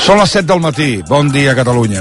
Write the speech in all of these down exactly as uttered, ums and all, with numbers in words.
Són les set del matí. Bon dia, Catalunya.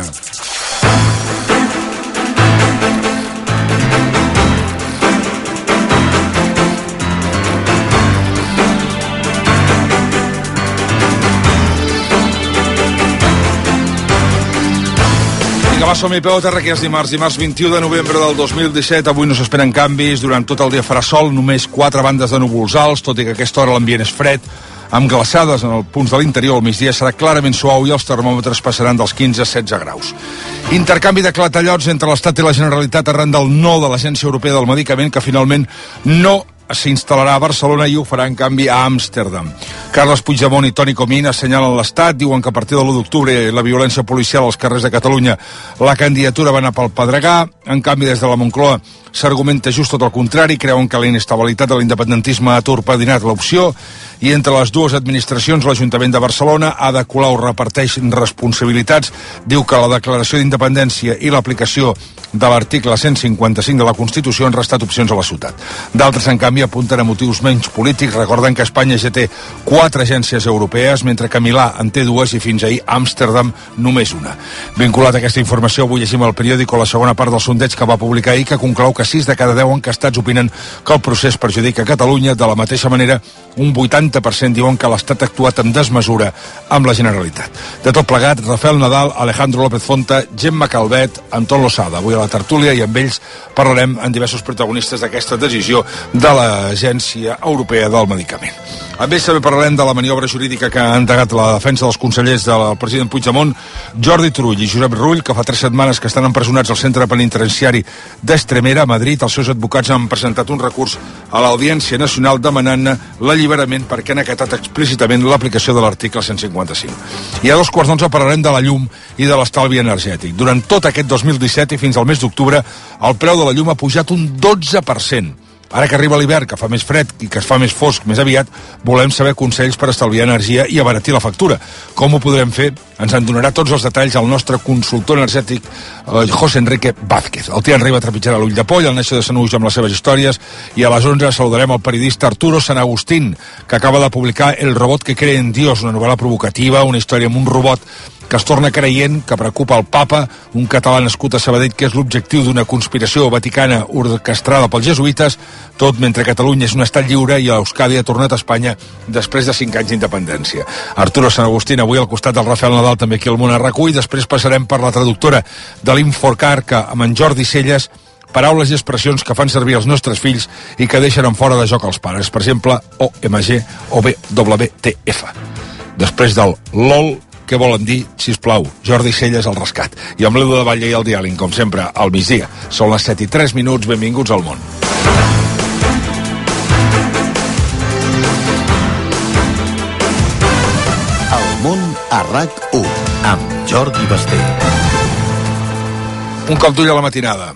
Vinga, va, som-hi, peu a terra, que és dimarts, dimarts vint-i-u de novembre del dos mil disset. Avui no s'esperen canvis, durant tot el dia farà sol, només quatre bandes de núvols alts, tot i que a aquesta hora l'ambient és fred, amb glaçades en els punts de l'interior. Al migdia serà clarament suau i els termòmetres passaran dels quinze a setze graus. Intercanvi de clatallots entre l'Estat i la Generalitat arran del no de l'Agència Europea del Medicament, que finalment no s'instal·larà a Barcelona i ho farà en canvi a Amsterdam. Carles Puigdemont i Toni Comín assenyalen l'Estat, diuen que a partir de l'u d'octubre la violència policial als carrers de Catalunya, la candidatura va anar pel pedregar. En canvi, des de la Moncloa s'argumenta just tot el contrari, creuen que la inestabilitat de l'independentisme ha torpedinat l'opció, i entre les dues administracions l'Ajuntament de Barcelona, Ada Colau reparteix responsabilitats, diu que la declaració d'independència i l'aplicació de l'article cent cinquanta-cinc de la Constitució han restat opcions a la ciutat. D'altres, en canvi, apunten a motius menys polítics, recorden que Espanya ja té quatre agències europees, mentre que Milà en té dues i fins ahir Amsterdam només una. Vinculat a aquesta informació, avui llegim al periòdico la segona part del sondeig que va publicar ahir, que conclou que sis de cada deu encastats opinen que el procés perjudica Catalunya. De la mateixa manera, un vuitanta per cent diuen que l'Estat ha actuat en desmesura amb la Generalitat. De tot plegat, Rafael Nadal, Alejandro López Fonta, Gemma Calvet, Anton Losada. Avui a la tertúlia, i amb ells parlarem amb diversos protagonistes d'aquesta decisió de l'Agència Europea del Medicament. Amb ells també parlarem de la maniobra jurídica que ha endegat la defensa dels consellers del president Puigdemont, Jordi Turull i Josep Rull, que fa tres setmanes que estan empresonats al centre penitenciari d'Estremera, a Madrid. Els seus advocats han presentat un recurs a l'Audiència Nacional demanant-ne l'alliberament perquè han acatat explícitament l'aplicació de l'article cent cinquanta-cinc. I a dos quarts d'onze parlarem de la llum i de l'estalvi energètic. Durant tot aquest dos mil disset i fins al mes d'octubre, el preu de la llum ha pujat un dotze per cent. Ara que arriba l'hivern, que fa més fred i que es fa més fosc més aviat, volem saber consells per estalviar energia i abaratir la factura. Com ho podrem fer? Ens en donarà tots els detalls el nostre consultor energètic, eh, José Enrique Vázquez. El Tian Riba trepitjarà l'ull de poll, el Naixo de Sant Uix amb les seves històries, i a les onze saludarem el periodista Arturo San Agustín, que acaba de publicar El robot que cree en Dios, una novel·la provocativa, una història amb un robot que es torna creient, que preocupa el papa, un català nascut a Sabadell, que és l'objectiu d'una conspiració vaticana orquestrada pels jesuïtes, tot mentre Catalunya és un estat lliure i Euskadi ha tornat a Espanya després de cinc anys d'independència. Arturo San Agustín, avui al costat del Rafael Nadal, també aquí al Món a RAC1, i després passarem per la traductora de l'Infocar, que amb en Jordi Celles, paraules i expressions que fan servir els nostres fills i que deixen en fora de joc els pares. Per exemple, O M G o B W T F. Després del LOL, què volen dir, sisplau, Jordi Celles al rescat. I amb l'Edu de Batlle i el diàleg, com sempre, al migdia. Són les set i tres minuts, benvinguts al món. El món a RAC u, amb Jordi Basté. Un cop d'ull a la matinada.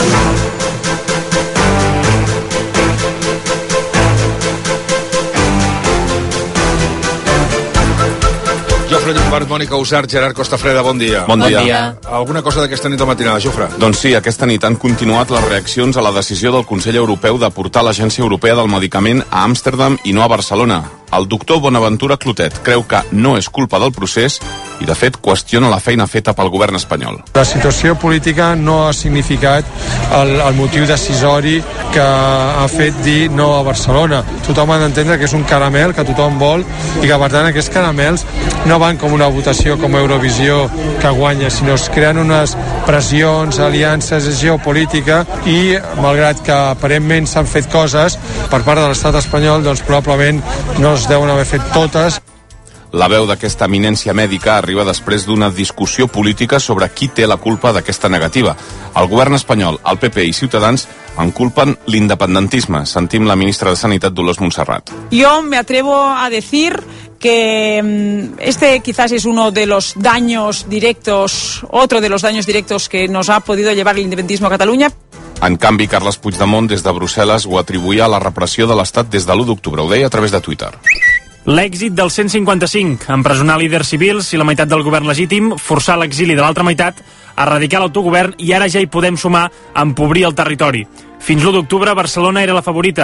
Jofre Llombart, Mònica Usart, Gerard Costafreda, bon dia. Bon dia. Bon dia. Alguna cosa d'aquesta nit de matinada, Jofre? Doncs sí, aquesta nit han continuat les reaccions a la decisió del Consell Europeu de portar l'Agència Europea del Medicament a Amsterdam i no a Barcelona. El doctor Bonaventura Clotet creu que no és culpa del procés i, de fet, qüestiona la feina feta pel govern espanyol. La situació política no ha significat el, el motiu decisori que ha fet dir no a Barcelona. Tothom ha d'entendre que és un caramel que tothom vol i que, per tant, aquests caramels no van com una votació com Eurovisió que guanya, sinó es creen unes pressions, aliances geopolítica i, malgrat que aparentment s'han fet coses per part de l'estat espanyol, doncs probablement no es deuen haver fet totes. La veu d'aquesta eminència mèdica arriba després d'una discussió política sobre qui té la culpa d'aquesta negativa. El govern espanyol, el P P i Ciutadans en culpen l'independentisme. Sentim la ministra de Sanitat, Dolors Montserrat. Yo me atrevo a decir que este quizás es uno de los daños directos, otro de los daños directos que nos ha podido llevar el independentismo a Cataluña. En canvi, Carles Puigdemont, des de Brussel·les, ho atribuïa a la repressió de l'Estat des de l'u d'octubre. Ho deia a través de Twitter. L'èxit del cent cinquanta-cinc, empresonar líders civils i la meitat del govern legítim, forçar l'exili de l'altra meitat, erradicar l'autogovern i ara ja hi podem sumar empobrir el territori. Fins l'u d'octubre, Barcelona era la favorita.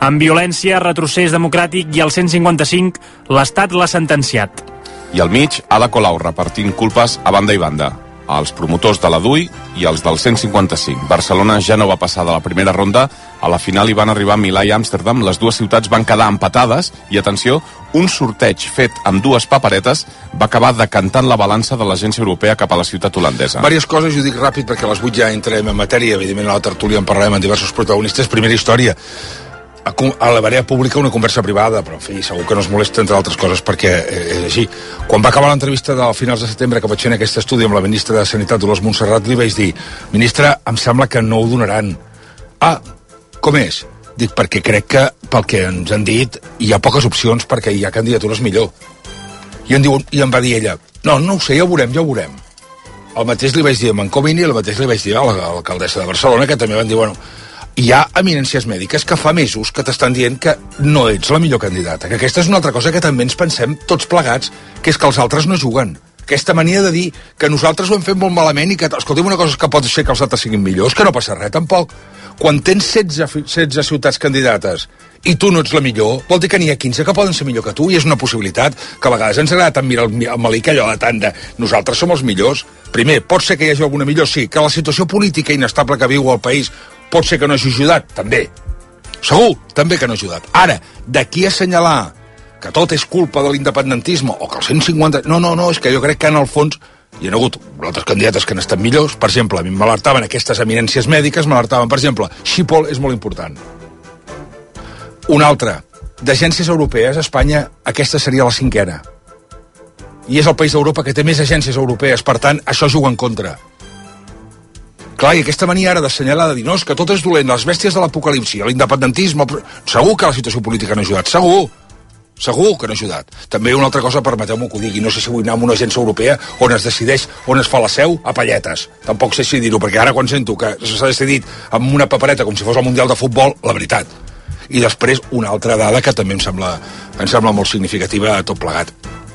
Amb violència, retrocés democràtic i el cent cinquanta-cinc, l'Estat l'ha sentenciat. I al mig, Ada Colau repartint culpes a banda i banda. Els promotors de la D U I i els del cent cinquanta-cinc. Barcelona ja no va passar de la primera ronda, a la final hi van arribar Milà i Amsterdam, les dues ciutats van quedar empatades i, atenció, un sorteig fet amb dues paperetes va acabar decantant la balança de l'Agència Europea cap a la ciutat holandesa. Vàries coses, i ho dic ràpid perquè a les vuit ja entrem en matèria, evidentment a la tertúlia en parlarem amb diversos protagonistes. Primera història, a la Barea Pública una conversa privada, però en fi, segur que no es molesta entre altres coses perquè és així. Quan va acabar l'entrevista de finals de setembre que vaig fer en aquest estudi amb la ministra de Sanitat, Dolors Montserrat, li vaig dir: ministra, em sembla que no ho donaran. Ah, com és? Dic, perquè crec que pel que ens han dit hi ha poques opcions perquè hi ha candidatures millor. I em, diu, i em va dir ella: no, no ho sé, ja ho veurem, ja ho veurem. El mateix li vaig dir a Mancomini i el mateix li vaig dir a l'alcaldessa de Barcelona, que també van dir, bueno, hi ha eminències mèdiques que fa mesos que t'estan dient que no ets la millor candidata, que aquesta és una altra cosa que també ens pensem tots plegats, que és que els altres no juguen. Aquesta mania de dir que nosaltres ho hem fet molt malament i que, escolta'm, una cosa és que pot ser que els altres siguin millors, que no passa res tampoc. Quan tens setze, setze ciutats candidates i tu no ets la millor, vol dir que n'hi ha quinze que poden ser millor que tu, i és una possibilitat que a vegades ens agrada tant mirar el, el malic allò de tant de nosaltres som els millors. Primer, pot ser que hi hagi alguna millor, sí, que la situació política inestable que viu el país pot ser que no hagi ajudat, també. Segur, també que no ha ajudat. Ara, d'aquí a assenyalar que tot és culpa de l'independentisme o que el cent cinquanta... No, no, no, és que jo crec que en el fons hi ha hagut altres candidates que han estat millors. Per exemple, a mi m'alertaven aquestes eminències mèdiques, m'alertaven, per exemple, Schiphol és molt important. Una altra, d'agències europees, Espanya, aquesta seria la cinquena. I és el país d'Europa que té més agències europees, per tant, això juga en contra. Clar, i aquesta mania ara d'assenyalar, de dir, no, és que tot és dolent, les bèsties de l'apocalipsi, l'independentisme... Segur que la situació política no ha ajudat, segur. Segur que no ha ajudat. També una altra cosa, permeteu-m'ho que ho digui, no sé si vull anar a una agència europea on es decideix on es fa la seu a palletes. Tampoc sé si dir-ho, perquè ara quan sento que s'ha decidit amb una papereta com si fos el Mundial de Futbol, la veritat. I després una altra dada que també em sembla, em sembla molt significativa a tot plegat.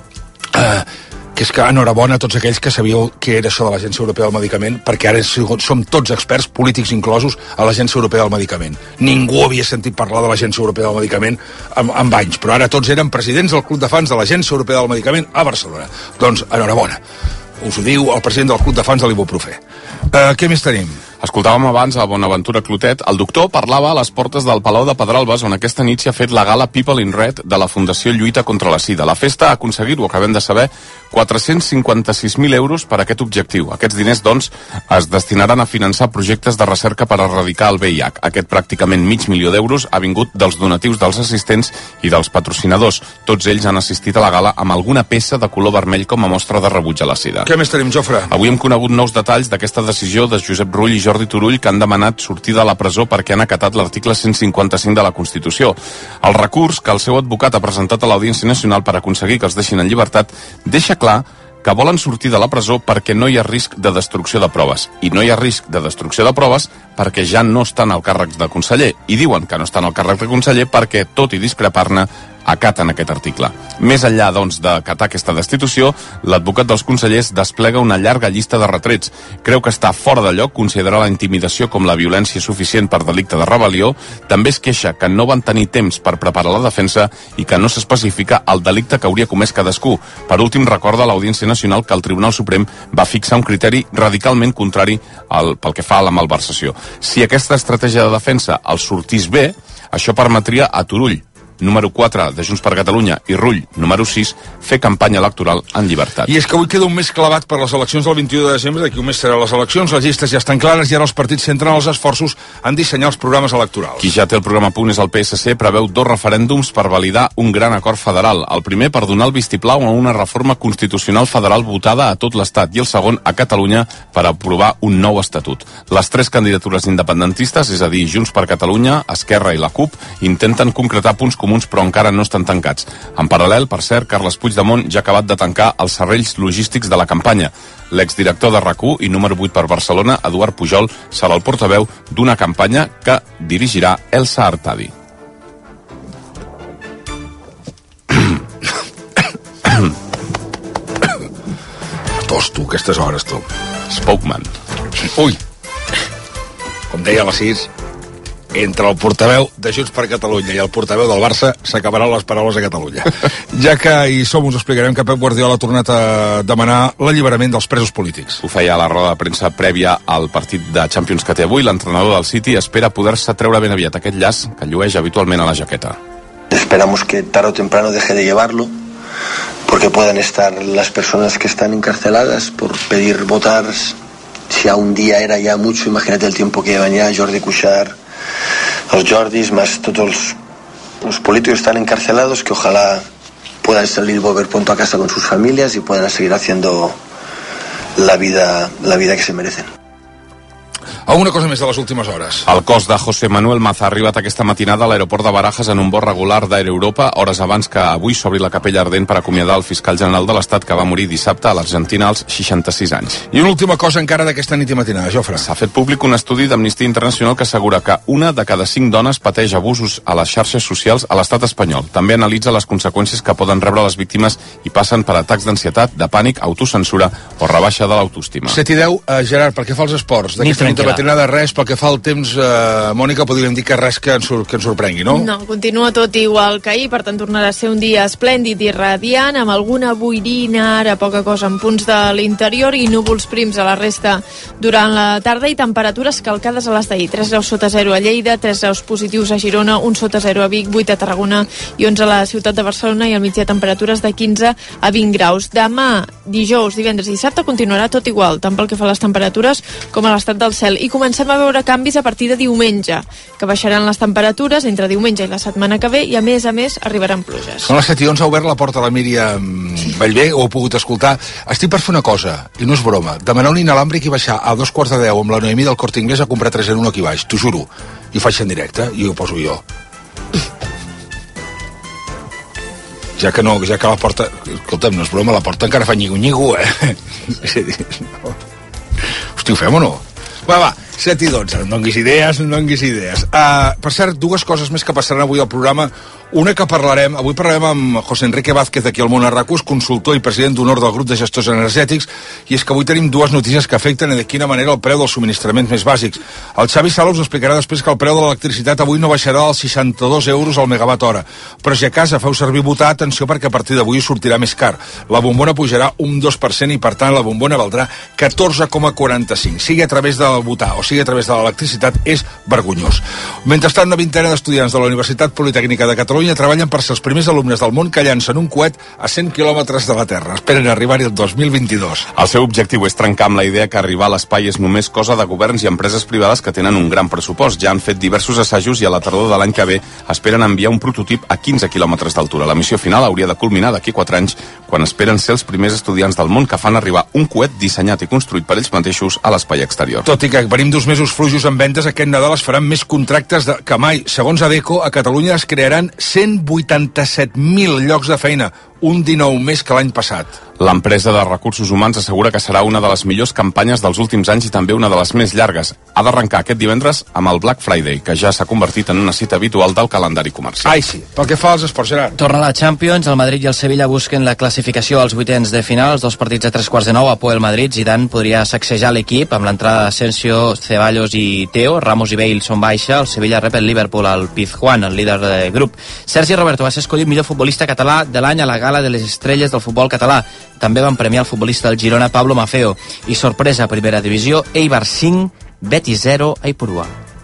Uh, que és que enhorabona a tots aquells que sabíeu què era això de l'Agència Europea del Medicament, perquè ara som tots experts, polítics inclosos, a l'Agència Europea del Medicament. Ningú havia sentit parlar de l'Agència Europea del Medicament amb, amb anys, però ara tots eren presidents del Club de Fans de l'Agència Europea del Medicament a Barcelona. Doncs enhorabona. Us ho diu el president del Club de Fans de l'Ibuprofè. Uh, què més tenim? Escoltàvem abans a Bonaventura Clotet. El doctor parlava a les portes del Palau de Pedralbes, on aquesta nit s'ha fet la gala People in Red de la Fundació Lluita contra la Sida. La festa ha aconseguit, ho acabem de saber, quatre-cents cinquanta-sis mil euros per a aquest objectiu. Aquests diners, doncs, es destinaran a finançar projectes de recerca per erradicar el V I H. Aquest pràcticament mig milió d'euros ha vingut dels donatius dels assistents i dels patrocinadors. Tots ells han assistit a la gala amb alguna peça de color vermell com a mostra de rebuig a la sida. Què més tenim, Jofre? Avui hem conegut nous detalls d'aquesta decisió de Josep Rull i Jordi Turull, que han demanat sortir de la presó perquè han acatat l'article cent cinquanta-cinc de la Constitució. El recurs que el seu advocat ha presentat a l'Audiència Nacional per aconseguir que els deixin en llibertat deixa clar que volen sortir de la presó perquè no hi ha risc de destrucció de proves. I no hi ha risc de destrucció de proves perquè ja no estan al càrrec de conseller. I diuen que no estan al càrrec de conseller perquè, tot i discrepar-ne, acaten aquest article. Més enllà, doncs, d'acatar aquesta destitució, l'advocat dels consellers desplega una llarga llista de retrets. Creu que està fora de lloc considerar la intimidació com la violència suficient per delicte de rebel·lió. També es queixa que no van tenir temps per preparar la defensa i que no s'especifica el delicte que hauria comès cadascú. Per últim, recorda a l'Audiència Nacional que el Tribunal Suprem va fixar un criteri radicalment contrari al, pel que fa a la malversació. Si aquesta estratègia de defensa els sortís bé, això permetria a Turull, número quatre de Junts per Catalunya, i Rull, número sis, fer campanya electoral en llibertat. I és que avui queda un mes clavat per les eleccions del vint-i-u de desembre, d'aquí un mes seran les eleccions, les llistes ja estan clares i ara els partits centren els esforços en dissenyar els programes electorals. Qui ja té el programa a punt és el P S C, preveu dos referèndums per validar un gran acord federal. El primer per donar el vistiplau a una reforma constitucional federal votada a tot l'Estat i el segon a Catalunya per aprovar un nou estatut. Les tres candidatures independentistes, és a dir, Junts per Catalunya, Esquerra i la CUP, intenten concretar punts comuns però encara no estan tancats. En paral·lel, per cert, Carles Puigdemont ja ha acabat de tancar els serrells logístics de la campanya. L'exdirector de RAC u i número vuit per Barcelona, Eduard Pujol, serà el portaveu d'una campanya que dirigirà Elsa Artadi. Tos, tu, aquestes hores, tu. Spokeman. Ui. Com deia a les sis, entre el portaveu de Junts per Catalunya i el portaveu del Barça s'acabaran les paraules a Catalunya. Ja que hi som, us explicarem que Pep Guardiola ha tornat a demanar l'alliberament dels presos polítics. Ho feia a la roda de premsa prèvia al partit de Champions que té avui. L'entrenador del City espera poder-se treure ben aviat aquest llaç que llueix habitualment a la jaqueta. Esperamos que tarde o temprano deje de llevarlo, porque puedan estar las personas que están encarceladas por pedir votar. Si a un día era ya mucho, imagínate el tiempo que llevan ya Jordi Cuixart, los Jordis, más todos los, los políticos están encarcelados, que ojalá puedan salir y volver pronto a casa con sus familias y puedan seguir haciendo la vida, la vida que se merecen. Alguna cosa més de les últimes hores. El cos de José Manuel Maza ha arribat aquesta matinada a l'aeroport de Barajas en un vol regular d'Air Europa, hores abans que avui s'obri la capella ardent per acomiadar el fiscal general de l'Estat que va morir dissabte a l'Argentina als seixanta-sis anys. I una última cosa encara d'aquesta nit i matinada, Jofre. S'ha fet públic un estudi d'Amnistia Internacional que assegura que una de cada cinc dones pateix abusos a les xarxes socials a l'estat espanyol. També analitza les conseqüències que poden rebre les víctimes i passen per atacs d'ansietat, de pànic, autocensura o rebaixa de l'autoestima. set i deu, uh, Gerard, pel que fa als esports, d'aquesta nit i matinada res, pel que fa al temps, eh, Mònica, podríem dir que res que ens, que ens sorprengui, no? No, continua tot igual que ahir, per tant tornarà a ser un dia esplèndid i radiant, amb alguna boirina, ara poca cosa en punts de l'interior i núvols prims a la resta durant la tarda i temperatures calcades a les d'ahir. tres graus sota zero a Lleida, tres graus positius a Girona, un sota zero a Vic, vuit a Tarragona i onze a la ciutat de Barcelona i al migdia temperatures de quinze a vint graus. Demà, dijous, divendres i dissabte continuarà tot igual, tant pel que fa a les temperatures com a l'estat del cel. I comencem a veure canvis a partir de diumenge, que baixaran les temperatures entre diumenge i la setmana que ve i a més a més arribaran pluges. Són les set i onze, ha obert la porta a la Míriam Bellver, ho heu pogut escoltar. Estic per fer una cosa, i no és broma, demanar un inalàmbric i baixar a dos quarts de deu amb la Noemí del Corte Inglés a comprar tres en un aquí baix, t'ho juro. I ho faig en directe i ho poso jo. Ja que no, ja que la porta... Escolta'm, no és broma, la porta encara fa nyigo-nyigo, eh? Hosti, ho fem o no? Va, va, set i dotze, no donguis idees, no donguis idees. Uh, per cert, dues coses més que passaran avui al programa. Una que parlarem, avui parlarem amb José Enrique Vázquez, aquí al Món a RAC u, consultor i president d'honor del grup de gestors energètics, i és que avui tenim dues notícies que afecten de quina manera el preu dels subministraments més bàsics. El Xavi Sala us explicarà després que el preu de l'electricitat avui no baixarà dels seixanta-dos euros al megawatt hora. Però si a casa feu servir votar, atenció perquè a partir d'avui sortirà més car. La bombona pujarà un dos per cent i per tant la bombona valdrà catorze coma quaranta-cinc. Sigui a través de votar o sigui a través de l'electricitat, és vergonyós. Mentrestant, una vintena d'estudiants de la Universitat Politècnica de Catalunya treballen per ser els primers alumnes del món que llancen un coet a cent quilòmetres de la Terra. Esperen arribar-hi el dos mil vint-i-dos. El seu objectiu és trencar amb la idea que arribar a l'espai és només cosa de governs i empreses privades que tenen un gran pressupost. Ja han fet diversos assajos i a la tardor de l'any que ve esperen enviar un prototip a quinze quilòmetres d'altura. La missió final hauria de culminar d'aquí quatre anys, quan esperen ser els primers estudiants del món que fan arribar un coet dissenyat i construït per ells mateixos a l'espai exterior. Tot i que venim d'uns mesos flujos en vendes, aquest Nadal es faran més contractes de, que mai. Segons ADECO, a Catalunya es crearan cent vuitanta-set mil llocs de feina, un dinou més que l'any passat. L'empresa de recursos humans assegura que serà una de les millors campanyes dels últims anys i també una de les més llargues. Ha d'arrencar aquest divendres amb el Black Friday, que ja s'ha convertit en una cita habitual del calendari comercial. Ai, sí. Pel que fa als esports, Gerard. Torna la Champions, el Madrid i el Sevilla busquen la classificació als vuitens de final, els dos partits a tres quarts de nou, a Poel Madrid. Zidane podria sacsejar l'equip amb l'entrada d'Asensio, Ceballos i Teo. Ramos i Bale són baixa, el Sevilla rep el Liverpool al Pizjuán, el líder de grup. Sergi Roberto va ser escollit millor futbolista català de l'any a la gala de les estrelles del futbol català. També van premiar el futbolista del Girona, Pablo Maffeo. I sorpresa a primera divisió, Eibar cinc, Betis zero, a Ipurua.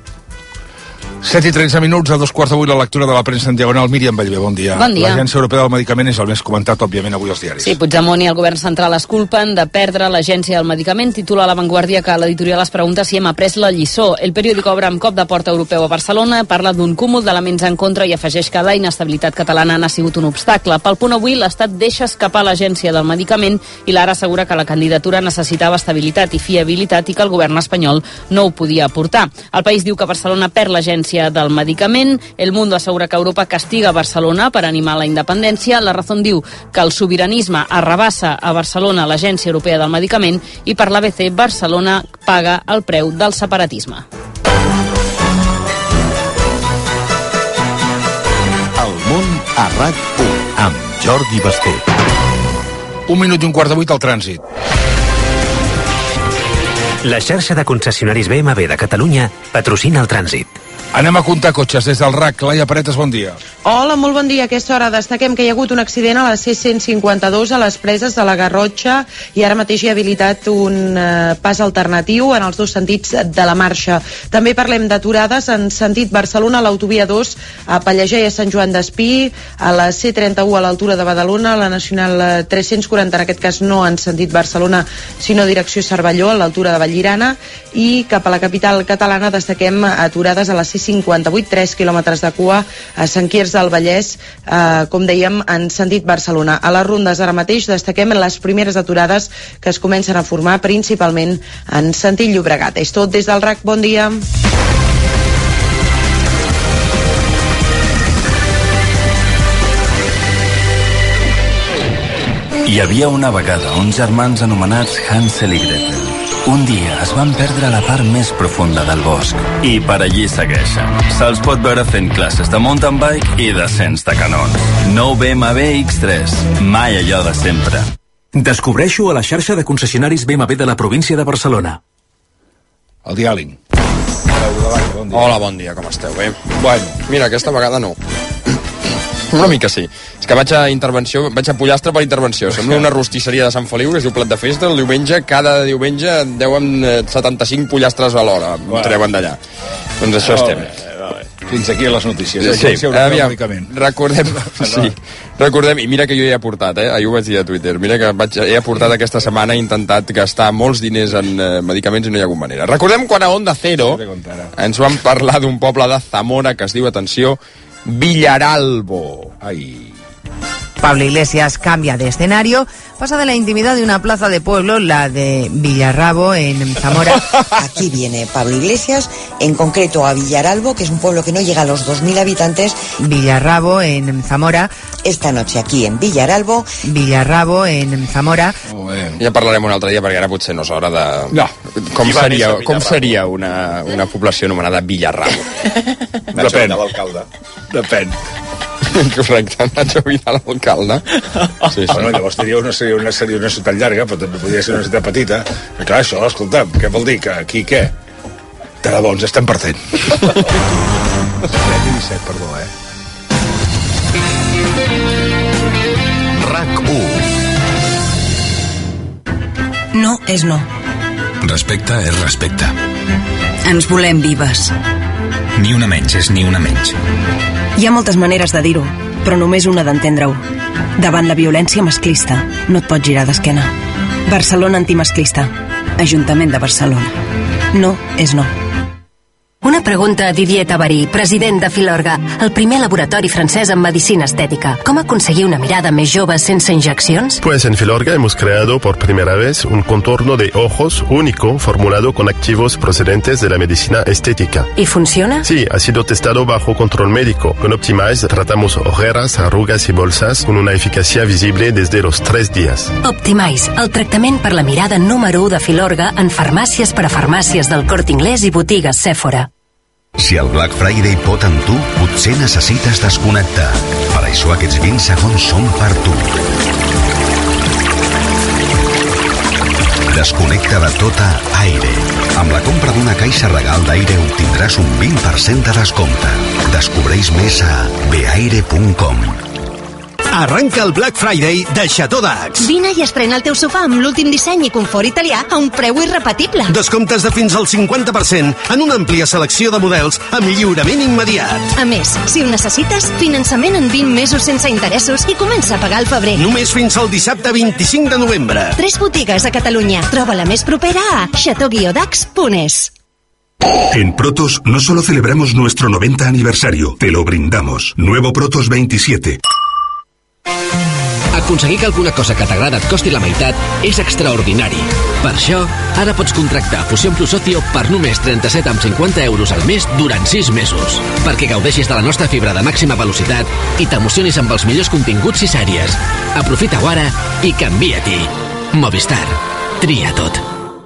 set i tretze minuts, a dos quarts d'avui la lectura de la premsa en diagonal. Míriam Bellver, bon dia. Bon dia. L'Agència Europea del Medicament és el més comentat, òbviament, avui als diaris. Sí, Puigdemont i el govern central es culpen de perdre l'Agència del Medicament. Titula La Vanguardia que l'editorial es pregunta si hem après la lliçó. El periòdico obre amb cop de porta europeu a Barcelona, parla d'un cúmul d'elements en contra i afegeix que la inestabilitat catalana n'ha sigut un obstacle. Pel punt avui, l'Estat deixa escapar l'Agència del Medicament i l'Ara assegura que la candidatura necessitava estabilitat i fiabilitat i que el govern espanyol no ho podia aportar. El País diu que Barcelona perd l'Agència del Medicament. El Mundo assegura que Europa castiga Barcelona per animar la independència. La Razón diu que el sobiranisme arrabassa a Barcelona l'Agència Europea del Medicament i per l'A B C Barcelona paga el preu del separatisme. El món a RAC u amb Jordi Basté. Un minut i un quart de vuit al trànsit. La xarxa de concessionaris B M W de Catalunya patrocina el trànsit. Anem a comptar cotxes des del R A C. Laia Paretes, bon dia. Hola, molt bon dia. A aquesta hora destaquem que hi ha hagut un accident a la C cent cinquanta-dos a les preses de la Garrotxa i ara mateix hi ha habilitat un eh, pas alternatiu en els dos sentits de la marxa. També parlem d'aturades en sentit Barcelona a l'autovia dos a Pallejà i a Sant Joan d'Espí, a la C trenta-u a l'altura de Badalona, a la Nacional tres-cents quaranta, en aquest cas no en sentit Barcelona, sinó direcció Cervelló, a l'altura de Vallirana, i cap a la capital catalana destaquem aturades a la C cinquanta-vuit, tres quilòmetres de cua a Sant Quirze del Vallès, eh, com dèiem, en sentit Barcelona. A les rondes ara mateix destaquem les primeres aturades que es comencen a formar principalment en sentit Llobregat. És tot des del R A C. Bon dia. Hi havia una vegada uns germans anomenats Hansel i Gretel. Un dia es van perdre a la part més profunda del bosc. I per allí segueixen. Se'ls pot veure fent classes de mountain bike i descens de canons. Nou B M W X tres. Mai allò de sempre. Descobreixo a la xarxa de concessionaris B M W de la província de Barcelona. El diàling. Hola, bon dia, com esteu? Bé? Bueno. Mira, aquesta vegada no. Una mica sí. És que vaig a intervenció, vaig a pollastre per intervenció. Sembla una rostisseria de Sant Feliu que es diu Plat de Festa. El diumenge, cada diumenge, deuen setanta-cinc pollastres a l'hora. Bueno. Treuen d'allà. Doncs això estem. Fins aquí les notícies. Sí, sí. Aviam, recordem, sí, recordem, i mira que jo he aportat, eh? Ahir ho vaig dir a Twitter, mira que vaig, he aportat aquesta setmana, he intentat gastar molts diners en eh, medicaments i no hi ha hagut manera. Recordem quan a Onda Cero ens van parlar d'un poble de Zamora que es diu, atenció, Villaralbo. Ay. Pablo Iglesias cambia de escenario, pasa de la intimidad de una plaza de pueblo, la de Villarrabo, en Zamora. Aquí viene Pablo Iglesias, en concreto a Villaralbo, que es un pueblo que no llega a los dos mil habitantes. Villarrabo, en Zamora. Esta noche aquí en Villaralbo. Villarrabo, en Zamora. Oh, ja parlarem un altre dia, perquè ara potser no és hora de... No. Com seria, com seria una, una població anomenada Villarrabo? Depèn. Depèn. Correcte, Nacho Vidal, alcalde. Sí, sí. Bueno, llavors seria una, seria, una, seria una ciutat llarga, però també podria ser una ciutat petita. Però clar, això, escolta'm, què vol dir? Que aquí què? De debò, ens estem perdent. set i disset, perdó, eh? R A C u. No és no. Respecte és respecte. Ens volem vives. Ni una menys és ni una menys. Hi ha moltes maneres de dir-ho, però només una d'entendre-ho. Davant la violència masclista, no et pots girar d'esquena. Barcelona antimasclista. Ajuntament de Barcelona. No és no. Una pregunta a Didier Tabarí, president de Filorga, el primer laboratori francès en medicina estética. ¿Cómo aconseguir una mirada més jove sense inyeccions? Pues en Filorga hemos creado por primera vez un contorno de ojos único formulado con activos procedentes de la medicina estética. ¿Y funciona? Sí, ha sido testado bajo control médico. Con Optimize tratamos ojeras, arrugas y bolsas con una eficacia visible desde los tres días. Optimize, el tractament per la mirada número u de Filorga en farmàcies per a farmàcies del Corte Inglés i botigues Sephora. Si el Black Friday pot amb tu, potser necessites desconnectar. Per això aquests vint segons són per tu. Desconnecta de tota Aire. Amb la compra d'una caixa regal d'Aire obtindràs un vint per cent de descompte. Descobreix més a beaire punt com. Arranca el Black Friday de Chateau d'Ax. Vine i estrena el teu sofà amb l'últim disseny i confort italià a un preu irrepetible. Descomptes de fins al cinquanta per cent en una àmplia selecció de models amb lliurament immediat. A més, si ho necessites, finançament en vint mesos sense interessos i comença a pagar al febrer. Només fins al dissabte vint-i-cinc de novembre. Tres botigues a Catalunya. Troba la més propera a chateau dax punt es. En Protos no solo celebramos nuestro noventa aniversario, te lo brindamos. Nuevo Protos veintisiete. Aconseguir que alguna cosa que t'agrada et costi la meitat és extraordinari. Per això, ara pots contractar Fusión Plus Ocio per només trenta-set coma cinquanta euros al mes durant sis mesos. Perquè gaudeixis de la nostra fibra de màxima velocitat i t'emocionis amb els millors continguts i sèries. Aprofita-ho ara i canvia-t'hi. Movistar. Tria tot.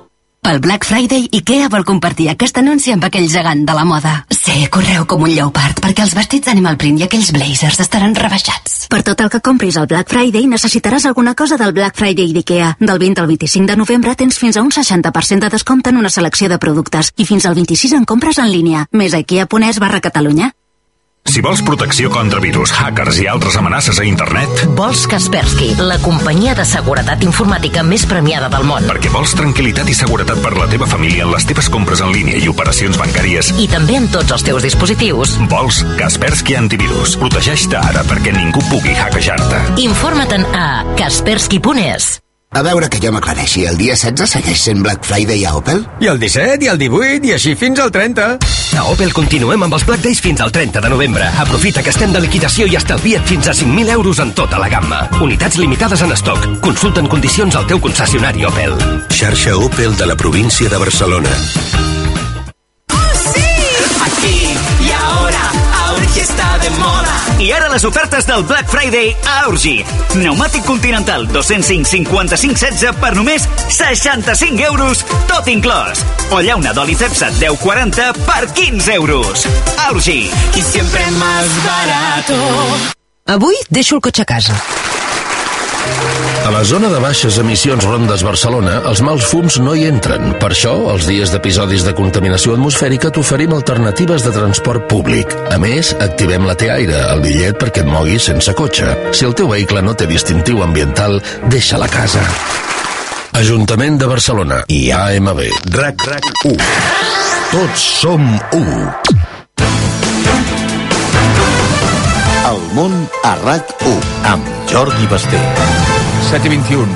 Pel Black Friday, IKEA vol compartir aquest anunci amb aquell gegant de la moda. Sí, correu com un lleopard, perquè els vestits Animal Print i aquells blazers estaran rebaixats. Per tot el que compris al Black Friday, necessitaràs alguna cosa del Black Friday d'IKEA. Del vint al vint-i-cinc de novembre tens fins a un seixanta per cent de descompte en una selecció de productes i fins al vint-i-sis en compres en línia. Més ikea punt es barra Catalunya. Si vols protecció contra virus, hackers i altres amenaces a internet... Vols Kaspersky, la companyia de seguretat informàtica més premiada del món. Perquè vols tranquil·litat i seguretat per la teva família en les teves compres en línia i operacions bancàries. I també en tots els teus dispositius. Vols Kaspersky Antivirus. Protegeix-te ara perquè ningú pugui hackejar-te. Informa't-en a kaspersky punt es. A veure que jo m'aclareixi, el dia setze segueix sent Black Friday a Opel? I el disset, i el divuit, i així fins al trenta. A Opel continuem amb els Black Days fins al trenta de novembre. Aprofita que estem de liquidació i estalvia't fins a cinc mil euros en tota la gamma. Unitats limitades en estoc. Consulta'n condicions al teu concessionari Opel. Xarxa Opel de la província de Barcelona. Y ahora, Aurgi está de moda. I ara les ofertes del Black Friday a Aurgi. Pneumàtic Continental dos-cents cinc cinquanta-cinc setze per només seixanta-cinc euros, tot inclòs. O llauna d'oli Cepsa deu quaranta per quinze euros. Aurgi. Y siempre más barato. Avui deixo el cotxe a casa. A la zona de baixes emissions Rondes Barcelona, els mals fums no hi entren. Per això, els dies d'episodis de contaminació atmosfèrica t'oferim alternatives de transport públic. A més, activem la T-Aire, el bitllet perquè et moguis sense cotxe. Si el teu vehicle no té distintiu ambiental, deixa-la a casa. Ajuntament de Barcelona i A M B. RAC RAC u. Tots som u. El món a RAC u amb Jordi Basté. set i vint-i-un.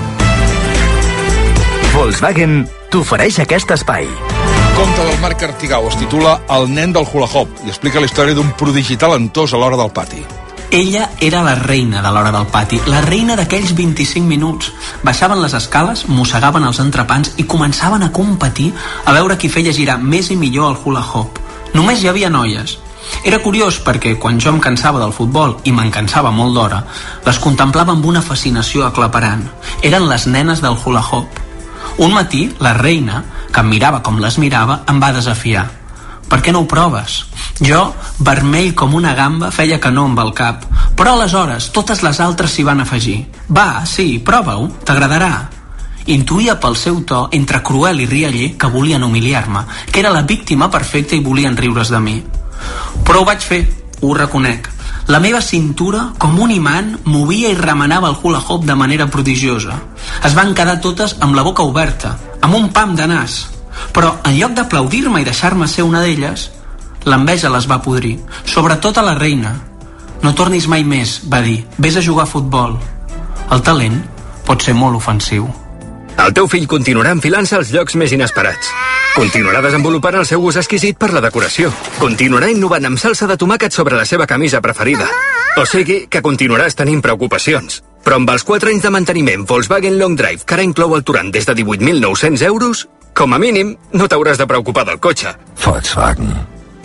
Volkswagen t'ofereix aquest espai. Conte del Marc Artigau es titula El nen del hula hop i explica la història d'un prodigi talentós a l'hora del pati. Ella era la reina de l'hora del pati, la reina d'aquells vint-i-cinc minuts. Baixaven les escales, mossegaven els entrepans i començaven a competir a veure qui feia girar més i millor el hula hop. Només hi havia noies. Era curiós perquè quan jo em cansava del futbol i me'n cansava molt d'hora, les contemplava amb una fascinació aclaparant. Eren les nenes del hula hop. Un matí, la reina, que em mirava com les mirava, em va desafiar. Per què no ho proves? Jo, vermell com una gamba, feia que no amb el cap. Però aleshores totes les altres s'hi van afegir. Va, sí, prova-ho, t'agradarà. Intuïa pel seu to, entre cruel i rialler, que volien humiliar-me, que era la víctima perfecta i volien riure's de mi. Però ho vaig fer, ho reconec. La meva cintura, com un imant, movia i remenava el hula hop de manera prodigiosa. Es van quedar totes amb la boca oberta, amb un pam de nas. Però en lloc d'aplaudir-me i deixar-me ser una d'elles, l'enveja les va podrir, sobretot a la reina. No tornis mai més, va dir, vés a jugar a futbol. El talent pot ser molt ofensiu. El teu fill continuarà enfilant-se als llocs més inesperats. Continuarà desenvolupant el seu gust exquisit per la decoració. Continuarà innovant amb salsa de tomàquet sobre la seva camisa preferida. O sigui que continuaràs tenint preocupacions. Però amb els quatre anys de manteniment Volkswagen Long Drive, que ara inclou el Touran des de divuit mil nou-cents euros, com a mínim no t'hauràs de preocupar del cotxe. Volkswagen.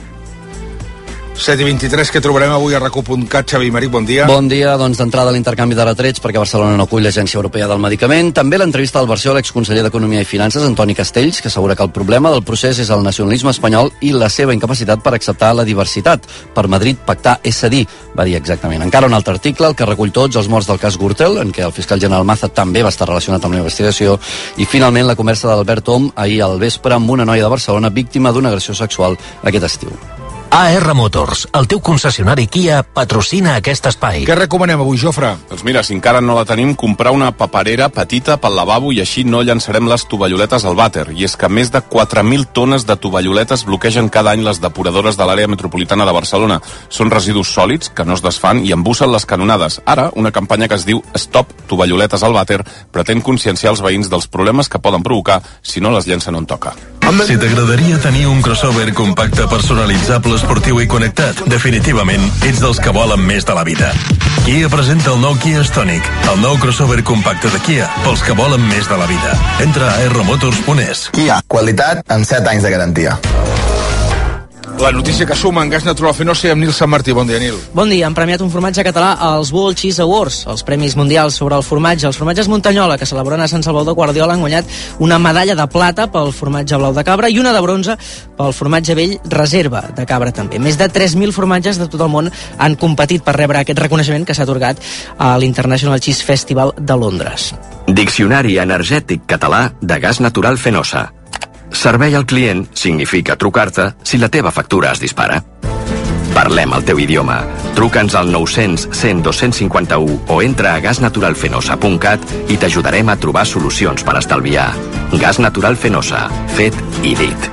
set i vint-i-tres, que trobarem avui a RAC u punt cat. Xavi Marí, bon dia. Bon dia, doncs d'entrada l'intercanvi de retrets perquè Barcelona no acull l'Agència Europea del Medicament. També l'entrevista al versió a l'exconseller d'Economia i Finances, Antoni Castells, que assegura que el problema del procés és el nacionalisme espanyol i la seva incapacitat per acceptar la diversitat. Per Madrid pactar és cedir, va dir exactament. Encara un altre article, el que recull tots els morts del cas Gürtel, en què el fiscal general Maza també va estar relacionat amb la investigació. I finalment la conversa d'Albert Om ahir al vespre amb una noia de Barcelona víctima d'una agressió sexual aquest estiu. A R Motors, el teu concessionari Kia, patrocina aquest espai. Què recomanem avui, Jofre? Doncs mira, si encara no la tenim, comprar una paperera petita pel lavabo i així no llançarem les tovalloletes al vàter. I és que més de quatre mil tones de tovalloletes bloquegen cada any les depuradores de l'àrea metropolitana de Barcelona. Són residus sòlids que no es desfan i embussen les canonades. Ara, una campanya que es diu Stop tovalloletes al vàter pretén conscienciar els veïns dels problemes que poden provocar si no les llencen on toca. Si t'agradaria tenir un crossover compacte personalitzable, esportiu i connectat, definitivament ets dels que volen més de la vida. Kia presenta el nou Kia Stonic, el nou crossover compacte de Kia, pels que volen més de la vida. Entra a r motors punt es. Kia, qualitat amb set anys de garantia. La notícia que suma en gas natural Fenosa i amb Nil Sant Martí. Bon dia, Nil. Bon dia. Han premiat un formatge català als World Cheese Awards, els Premis Mundials sobre el formatge. Els formatges Muntanyola, que celebren a Sant Salvador Guardiola, han guanyat una medalla de plata pel formatge blau de cabra i una de bronze pel formatge vell Reserva de cabra també. Més de tres mil formatges de tot el món han competit per rebre aquest reconeixement que s'ha atorgat a l'International Cheese Festival de Londres. Diccionari energètic català de gas natural Fenosa. Servei al client significa trucar-te si la teva factura es dispara. Parlem el teu idioma. Truca'ns al nou-cents cent dos cents cinquanta-u o entra a gas natural fenosa punt cat i t'ajudarem a trobar solucions per estalviar. Gas Natural Fenosa. Fet i dit.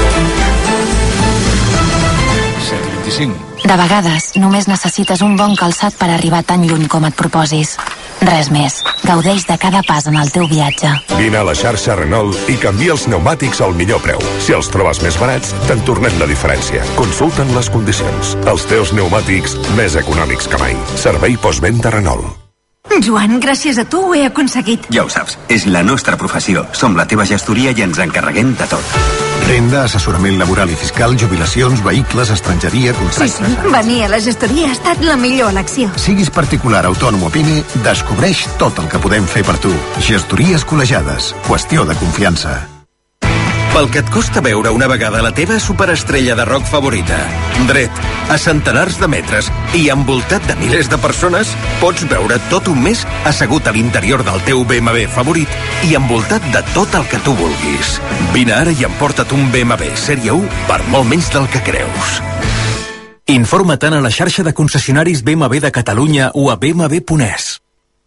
set i vint-i-cinc. De vegades, només necessites un bon calçat per arribar tan lluny com et proposis. Res més. Gaudeix de cada pas en el teu viatge. Vine a la xarxa Renault i canvia els pneumàtics al millor preu. Si els trobes més barats, te'n tornem la diferència. Consulta'n les condicions. Els teus pneumàtics més econòmics que mai. Servei postvenda Renault. Joan, gràcies a tu ho he aconseguit. Ja ho saps, és la nostra professió. Som la teva gestoria i ens encarreguem de tot. Renda, assessorament laboral i fiscal, jubilacions, vehicles, estrangeria, contractes... Sí, sí, venir a la gestoria ha estat la millor elecció. Siguis particular, autònom o pime, descobreix tot el que podem fer per tu. Gestories col·legiades. Qüestió de confiança. Pel que et costa veure una vegada la teva superestrella de rock favorita, dret, a centenars de metres i envoltat de milers de persones, pots veure tot un mes assegut a l'interior del teu B M W favorit i envoltat de tot el que tu vulguis. Vine ara i emporta't un B M W Sèrie u per molt menys del que creus. Informa-te'n a la xarxa de concessionaris B M W de Catalunya o a b m w punt e s.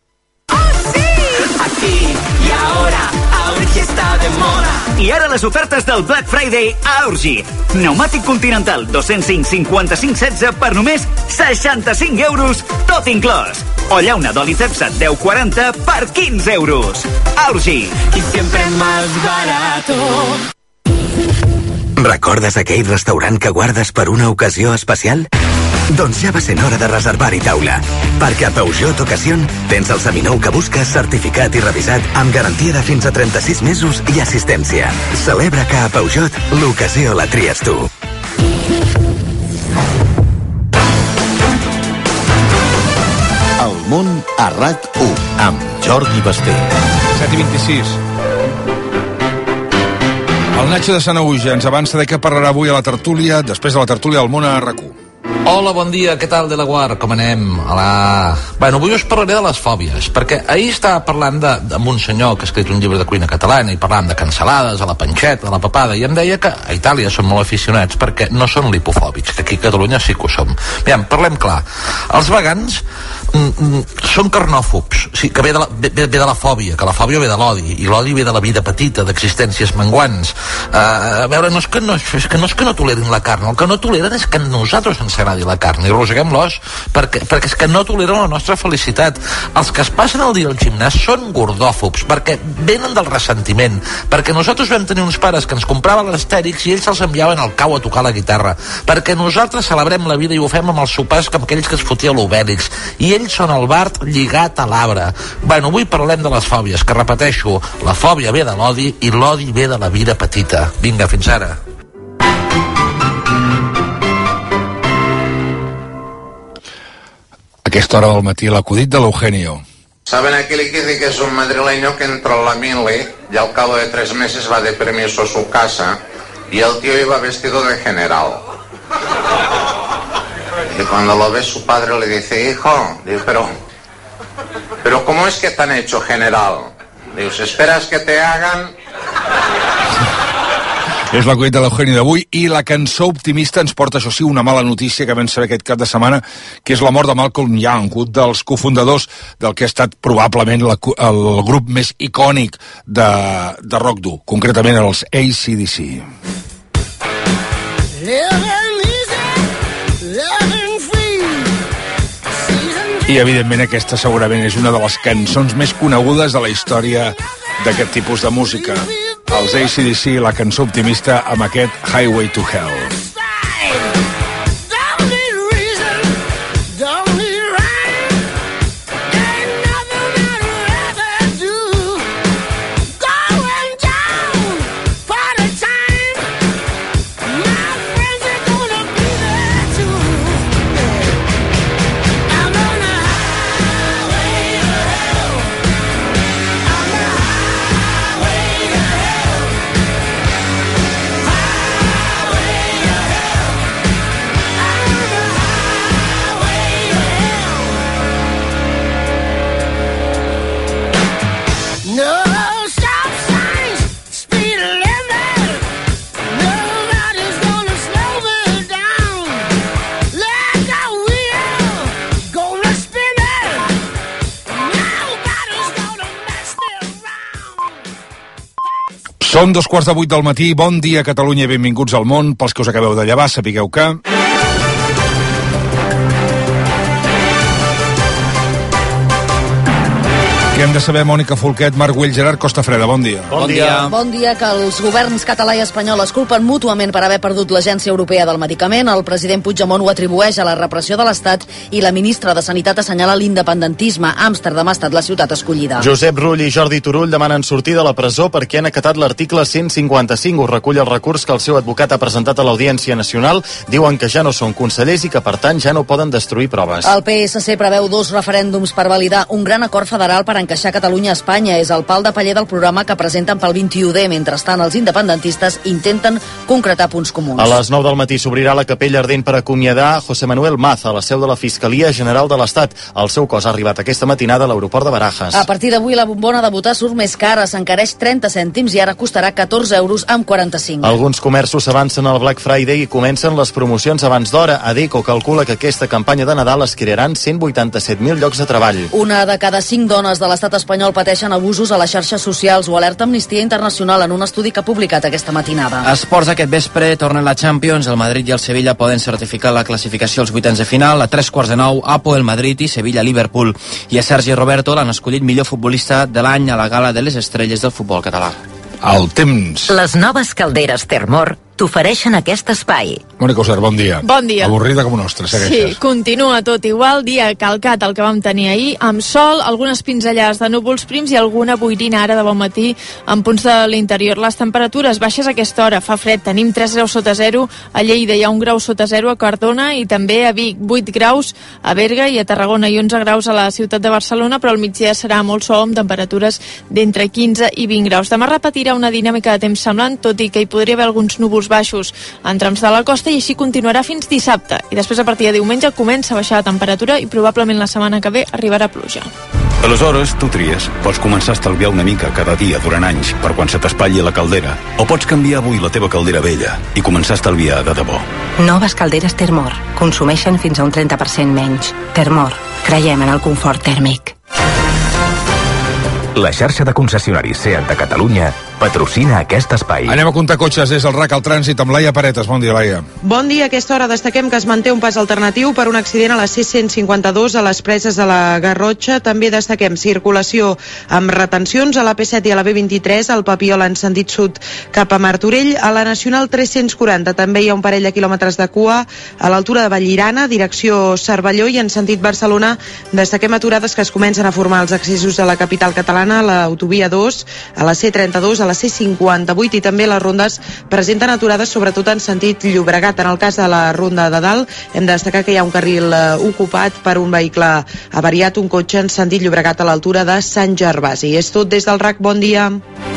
I ara les ofertes del Black Friday a Aurgi. Pneumàtic Continental dos-cents cinc cinquanta-cinc setze per només seixanta-cinc euros, tot inclòs. O llauna d'oli Cepsa deu quaranta per quinze euros. Aurgi. I sempre más barato. Recordes aquell restaurant que guardes per una ocasió especial? Doncs ja va sent hora de reservar-hi taula, perquè a Peugeot Occasion tens el seminou que busques certificat i revisat amb garantia de fins a trenta-sis mesos i assistència. Celebra que a Peugeot l'ocasió la tries tu. El món a RAC u amb Jordi Basté. set i vint-i-sis. El Nacho de Sanaüja ens avança de què parlarà avui a la tertúlia, després de la tertúlia del món a RAC u. Hola, bon dia, què tal de la Guard? Com anem? Hola. Bueno, avui us parlaré de les fòbies, perquè ahir estava parlant de, amb un senyor que ha escrit un llibre de cuina catalana i parlant de cansalades, a la panxeta, a la papada, i em deia que a Itàlia són molt aficionats perquè no són lipofòbics, que aquí a Catalunya sí que ho som. Mirem, parlem clar. Els vegans mm, mm, són carnòfobs, sí, que ve de, la, ve, ve de la fòbia, que la fòbia ve de l'odi, i l'odi ve de la vida petita, d'existències menguants. Uh, a veure, no és, que no, és que no és que no tolerin la carn, el que no toleren és que a nosaltres ens agradi la carn i roseguem l'os perquè, perquè és que no toleren la nostra felicitat. Els que es passen el dia al gimnàs són gordòfobs perquè venen del ressentiment, perquè nosaltres vam tenir uns pares que ens compraven l'Astèrix i ells els enviaven al cau a tocar la guitarra, perquè nosaltres celebrem la vida i ho fem amb els sopars com aquells que es fotia l'Obèlix, i ells són el Bart lligat a l'arbre. Bueno, avui parlem de les fòbies, que repeteixo, la fòbia ve de l'odi i l'odi ve de la vida petita. Vinga, fins ara. Aquesta hora del matí, l'acudit de l'Eugenio. ¿Saben aquel que dice que es un madrileño que entró a la mili y al cabo de tres meses va de permiso a su casa y el tío iba vestido de general? Y cuando lo ve su padre le dice, hijo, digo, pero, pero ¿cómo es que te han hecho general? Digo, ¿esperas que te hagan? És l'acudit de l'Eugeni d'avui i la cançó optimista ens porta, això sí, una mala notícia que vam saber aquest cap de setmana, que és la mort de Malcolm Young, un dels cofundadors del que ha estat probablement la, el grup més icònic de, de rock dur, concretament els A C D C. I evidentment aquesta segurament és una de les cançons més conegudes de la història d'aquest tipus de música. Els A C D C, la cançó optimista amb aquest Highway to Hell. Són dos quarts de vuit del matí, bon dia Catalunya i benvinguts al món. Pels que us acabeu de llevar, sapigueu que... Què hem de saber, Mònica Folquet, Marc Güell, Gerard Costafreda, bon dia. Bon dia. Bon dia, que els governs català i espanyol es culpen mútuament per haver perdut l'Agència Europea del Medicament. El president Puigdemont ho atribueix a la repressió de l'Estat i la ministra de Sanitat assenyala l'independentisme. Amsterdam ha estat la ciutat escollida. Josep Rull i Jordi Turull demanen sortir de la presó perquè han acatat l'article cent cinquanta-cinc. Ho recull el recurs que el seu advocat ha presentat a l'Audiència Nacional. Diuen que ja no són consellers i que, per tant, ja no poden destruir proves. El P S C preveu dos referèndums per validar un gran acord federal per encaixar Catalunya a Espanya. És el pal de paller del programa que presenten pel vint-i-u D. Mentrestant, els independentistes intenten concretar punts comuns. A les nou del matí s'obrirà la capella ardent per acomiadar José Manuel Maza, a la seu de la Fiscalia General de l'Estat. El seu cos ha arribat aquesta matinada a l'aeroport de Barajas. A partir d'avui, la bombona de votar surt més cara. S'encareix trenta cèntims i ara costarà catorze euros amb quaranta-cinc. Alguns comerços s'avancen al Black Friday i comencen les promocions abans d'hora. Adecco calcula que aquesta campanya de Nadal es crearan cent vuitanta-set mil llocs de treball. Una de cada cinc dones de l'estat espanyol pateixen abusos a les xarxes socials. Ho alerta Amnistia Internacional en un estudi que ha publicat aquesta matinada. Esports aquest vespre, tornen la Champions. El Madrid i el Sevilla poden certificar la classificació als vuitens de final. A tres quarts de nou, Apo, el Madrid i Sevilla-Liverpool. I a Sergi Roberto l'han escollit millor futbolista de l'any a la gala de les estrelles del futbol català. El temps. Les noves calderes Termor t'ofereixen aquest espai. Mònica Oser, bon dia. Bon dia. Avorrida com un ostre, segueixes. Sí, continua tot igual, dia calcat el que vam tenir ahir, amb sol, algunes pinzellades de núvols prims i alguna boirina ara de bon matí en punts de l'interior. Les temperatures baixes a aquesta hora, fa fred, tenim tres graus sota zero, a Lleida hi ha un grau sota zero a Cardona i també a Vic, vuit graus a Berga i a Tarragona i onze graus a la ciutat de Barcelona, però al migdia serà molt suau amb temperatures d'entre quinze i vint graus. Demà repetirà una dinàmica de temps semblant, tot i que hi podria haver alguns núvols baixos en trams de la costa i així continuarà fins dissabte. I després a partir de diumenge comença a baixar la temperatura i probablement la setmana que ve arribarà pluja. Aleshores, tu tries. Pots començar a estalviar una mica cada dia durant anys per quan se t'espatlli la caldera. O pots canviar avui la teva caldera vella i començar a estalviar de debò. Noves calderes Termor. Consumeixen fins a un trenta per cent menys. Termor. Creiem en el confort tèrmic. La xarxa de concessionaris SEAT de Catalunya patrocina aquest espai. Anem a comptar cotxes des del R A C al trànsit amb Laia Paretes. Bon dia, Laia. Bon dia. A aquesta hora destaquem que es manté un pas alternatiu per un accident a la C cent cinquanta-dos a les preses de la Garrotxa. També destaquem circulació amb retencions a la P set i a la B vint-i-tres, al Papiol en sentit sud cap a Martorell. A la Nacional tres-cents quaranta també hi ha un parell de quilòmetres de cua a l'altura de Vallirana, direcció Cervelló, i en sentit Barcelona destaquem aturades que es comencen a formar als accessos de la capital catalana, a l'autovia dos, a la C trenta-dos, a la C cinquanta-vuit i també les rondes presenten aturades sobretot en sentit Llobregat. En el cas de la ronda de dalt hem de destacar que hi ha un carril uh, ocupat per un vehicle avariat, un cotxe en sentit Llobregat a l'altura de Sant Gervasi. És tot des del R A C. Bon dia.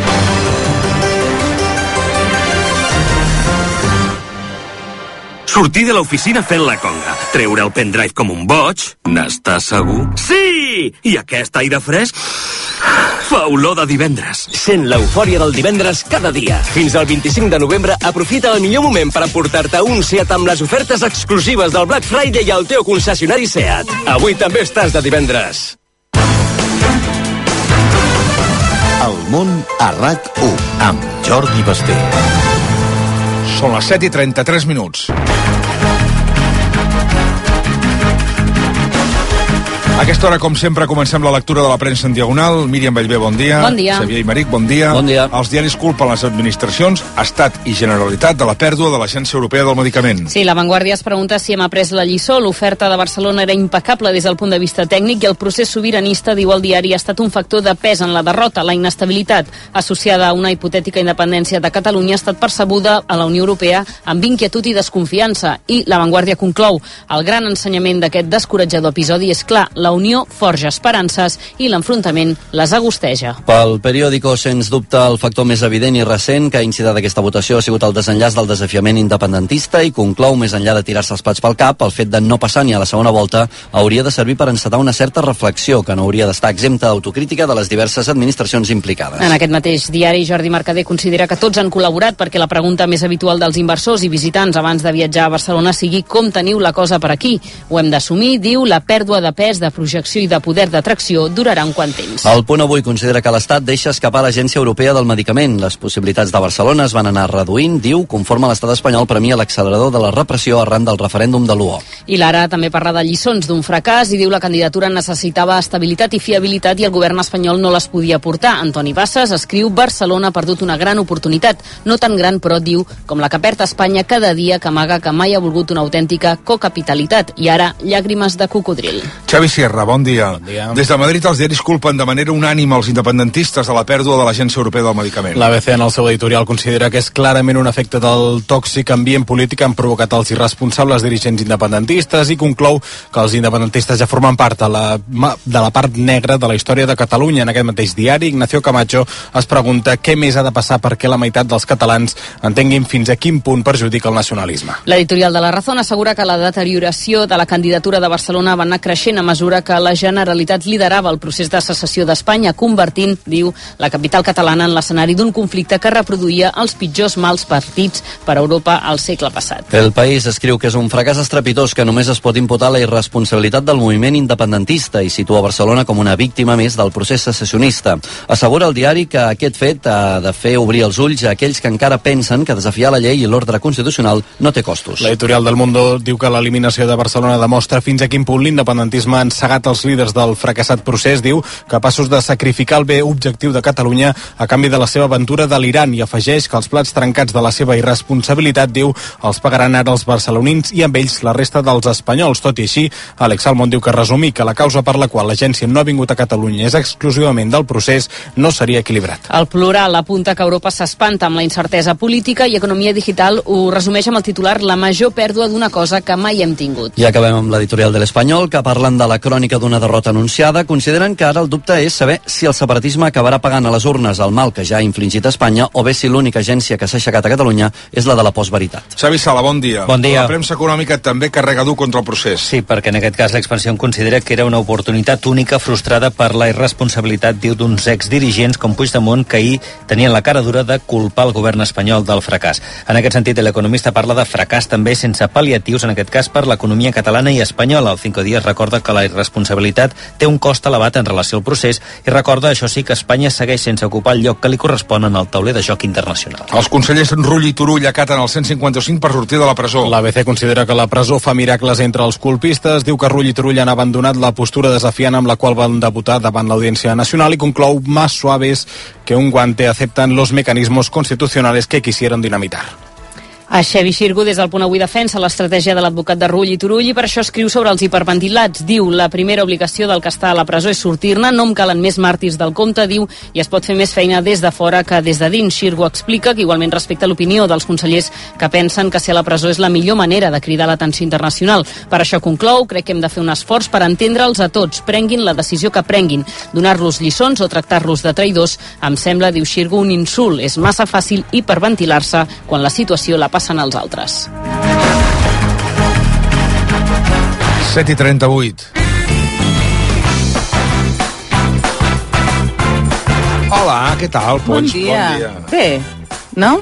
Sortir de l'oficina fent la conga, treure el pendrive com un boig, n'estàs segur? Sí! I aquest aire fresc fa olor de divendres. Sent l'eufòria del divendres cada dia. Fins al vint-i-cinc de novembre aprofita el millor moment per emportar-te un SEAT amb les ofertes exclusives del Black Friday al teu concessionari SEAT. Avui també estàs de divendres. El món a R A C u amb Jordi Basté. Són les set i trenta-tres minuts. A aquesta hora, com sempre, comencem la lectura de la premsa en diagonal. Míriam Bellver, bon dia. Bon dia. Xavier Imeric, bon dia. Bon dia. Els diaris culpen les administracions, Estat i Generalitat de la pèrdua de l'Agència Europea del Medicament. Sí, La Vanguardia es pregunta si hem après la lliçó. L'oferta de Barcelona era impecable des del punt de vista tècnic i el procés sobiranista, diu el diari, ha estat un factor de pes en la derrota. La inestabilitat associada a una hipotètica independència de Catalunya ha estat percebuda a la Unió Europea amb inquietud i desconfiança. I La Vanguardia conclou: el gran ensenyament d'aquest descoratjador episodi és clar, la Unió forja esperances i l'enfrontament les agosteja. Pel periòdico, sens dubte, el factor més evident i recent que ha incidat aquesta votació ha sigut el desenllaç del desafiament independentista i conclou, més enllà de tirar-se els plats pel cap, el fet de no passar ni a la segona volta hauria de servir per encetar una certa reflexió que no hauria d'estar exempta d'autocrítica de les diverses administracions implicades. En aquest mateix diari, Jordi Mercader considera que tots han col·laborat perquè la pregunta més habitual dels inversors i visitants abans de viatjar a Barcelona sigui com teniu la cosa per aquí. Ho hem d'assumir, diu, la pèrdua de pes, de projecció i de poder d'atracció duraran quant temps. El Punt Avui considera que l'Estat deixa escapar l'Agència Europea del Medicament. Les possibilitats de Barcelona es van anar reduint, diu, conforme l'estat espanyol premia l'accelerador de la repressió arran del referèndum de l'U O. I l'Ara també parla de lliçons d'un fracàs i diu la candidatura necessitava estabilitat i fiabilitat i el govern espanyol no les podia portar. Antoni Bassas escriu: Barcelona ha perdut una gran oportunitat, no tan gran però, diu, com la que perd Espanya cada dia, que amaga que mai ha volgut una autèntica cocapitalitat. I ara, llàgrimes de cocodril. Xavi Sierra, bon dia. Bon dia. Des de Madrid els diaris culpen de manera unànime els independentistes de la pèrdua de l'Agència Europea del Medicament. L'A B C en el seu editorial considera que és clarament un efecte del tòxic ambient polític que han provocat els irresponsables dirigents independentistes i conclou que els independentistes ja formen part de la, de la part negra de la història de Catalunya. En aquest mateix diari, Ignacio Camacho es pregunta què més ha de passar perquè la meitat dels catalans entenguin fins a quin punt perjudica el nacionalisme. L'editorial de La Razón assegura que la deterioració de la candidatura de Barcelona va anar creixent a mesura que la Generalitat liderava el procés de secessió d'Espanya, convertint, diu, la capital catalana en l'escenari d'un conflicte que reproduïa els pitjors mals partits per Europa al segle passat. El País escriu que és un fracàs estrepitós que només es pot imputar la irresponsabilitat del moviment independentista i situa Barcelona com una víctima més del procés secessionista. Assegura el diari que aquest fet ha de fer obrir els ulls a aquells que encara pensen que desafiar la llei i l'ordre constitucional no té costos. L'editorial del Mundo diu que l'eliminació de Barcelona demostra fins a quin punt l'independentisme ha encegat els líders del fracassat procés, diu, capaços de sacrificar el bé objectiu de Catalunya a canvi de la seva aventura de l'Iran, i afegeix que els plats trencats de la seva irresponsabilitat, diu, els pagaran ara els barcelonins i amb ells la resta dels espanyols. Tot i així, Àlex Salmond diu que resumir que la causa per la qual l'agència no ha vingut a Catalunya és exclusivament del procés no seria equilibrat. El Plural apunta que Europa s'espanta amb la incertesa política i Economia Digital ho resumeix amb el titular la major pèrdua d'una cosa que mai hem tingut. I acabem amb l'editorial de l'Espanyol, que parlen de la crònica d'una derrota anunciada. Consideren que ara el dubte és saber si el separatisme acabarà pagant a les urnes el mal que ja ha infligit a Espanya o bé si l'única agència que s'ha aixecat a Catalunya és la de la postveritat. Xavi Sala, bon dia. Bon dia. La premsa econòmica també carrega dur contra el procés. Sí, perquè en aquest cas l'Expansió considera que era una oportunitat única frustrada per la irresponsabilitat, diu, d'uns exdirigents com Puigdemont que ahir tenien la cara dura de culpar el govern espanyol del fracàs. En aquest sentit, l'economista parla de fracàs també sense pal·liatius, en aquest cas per l'economia catalana i espanyola. El Cinco Días recorda que la irresponsabilitat té un cost elevat en relació al procés i recorda, això sí, que Espanya segueix sense ocupar el lloc que li correspon en el tauler de joc internacional. Els consellers Rull i Turull acaten el cent cinquanta cinc per sortir de la presó. L'A B C considera que la presó fa miracles entre els colpistes, diu que Rull i Turull han abandonat la postura desafiant amb la qual van debutar davant l'Audiència Nacional i conclou más suaves que un guante aceptan los mecanismos constitucionales que quisieron dinamitar. A Xevi Xirgu, des del Punt Avui, defensa l'estratègia de l'advocat de Rull i Turull i per això escriu sobre els hiperventilats. Diu, la primera obligació del que està a la presó és sortir-ne, no em calen més màrtirs del compte, diu, i es pot fer més feina des de fora que des de dins. Xirgu explica que igualment respecta l'opinió dels consellers que pensen que ser a la presó és la millor manera de cridar l'atenció internacional. Per això conclou, crec que hem de fer un esforç per entendre'ls a tots, prenguin la decisió que prenguin. Donar-los lliçons o tractar-los de traïdors em sembla, diu Xirgu, un insult. És massa fàcil hiperventilar-se quan la situació la passen als altres. set i trenta-vuit. Hola, què tal, Pots? Bon dia. Bon dia. Bé, no?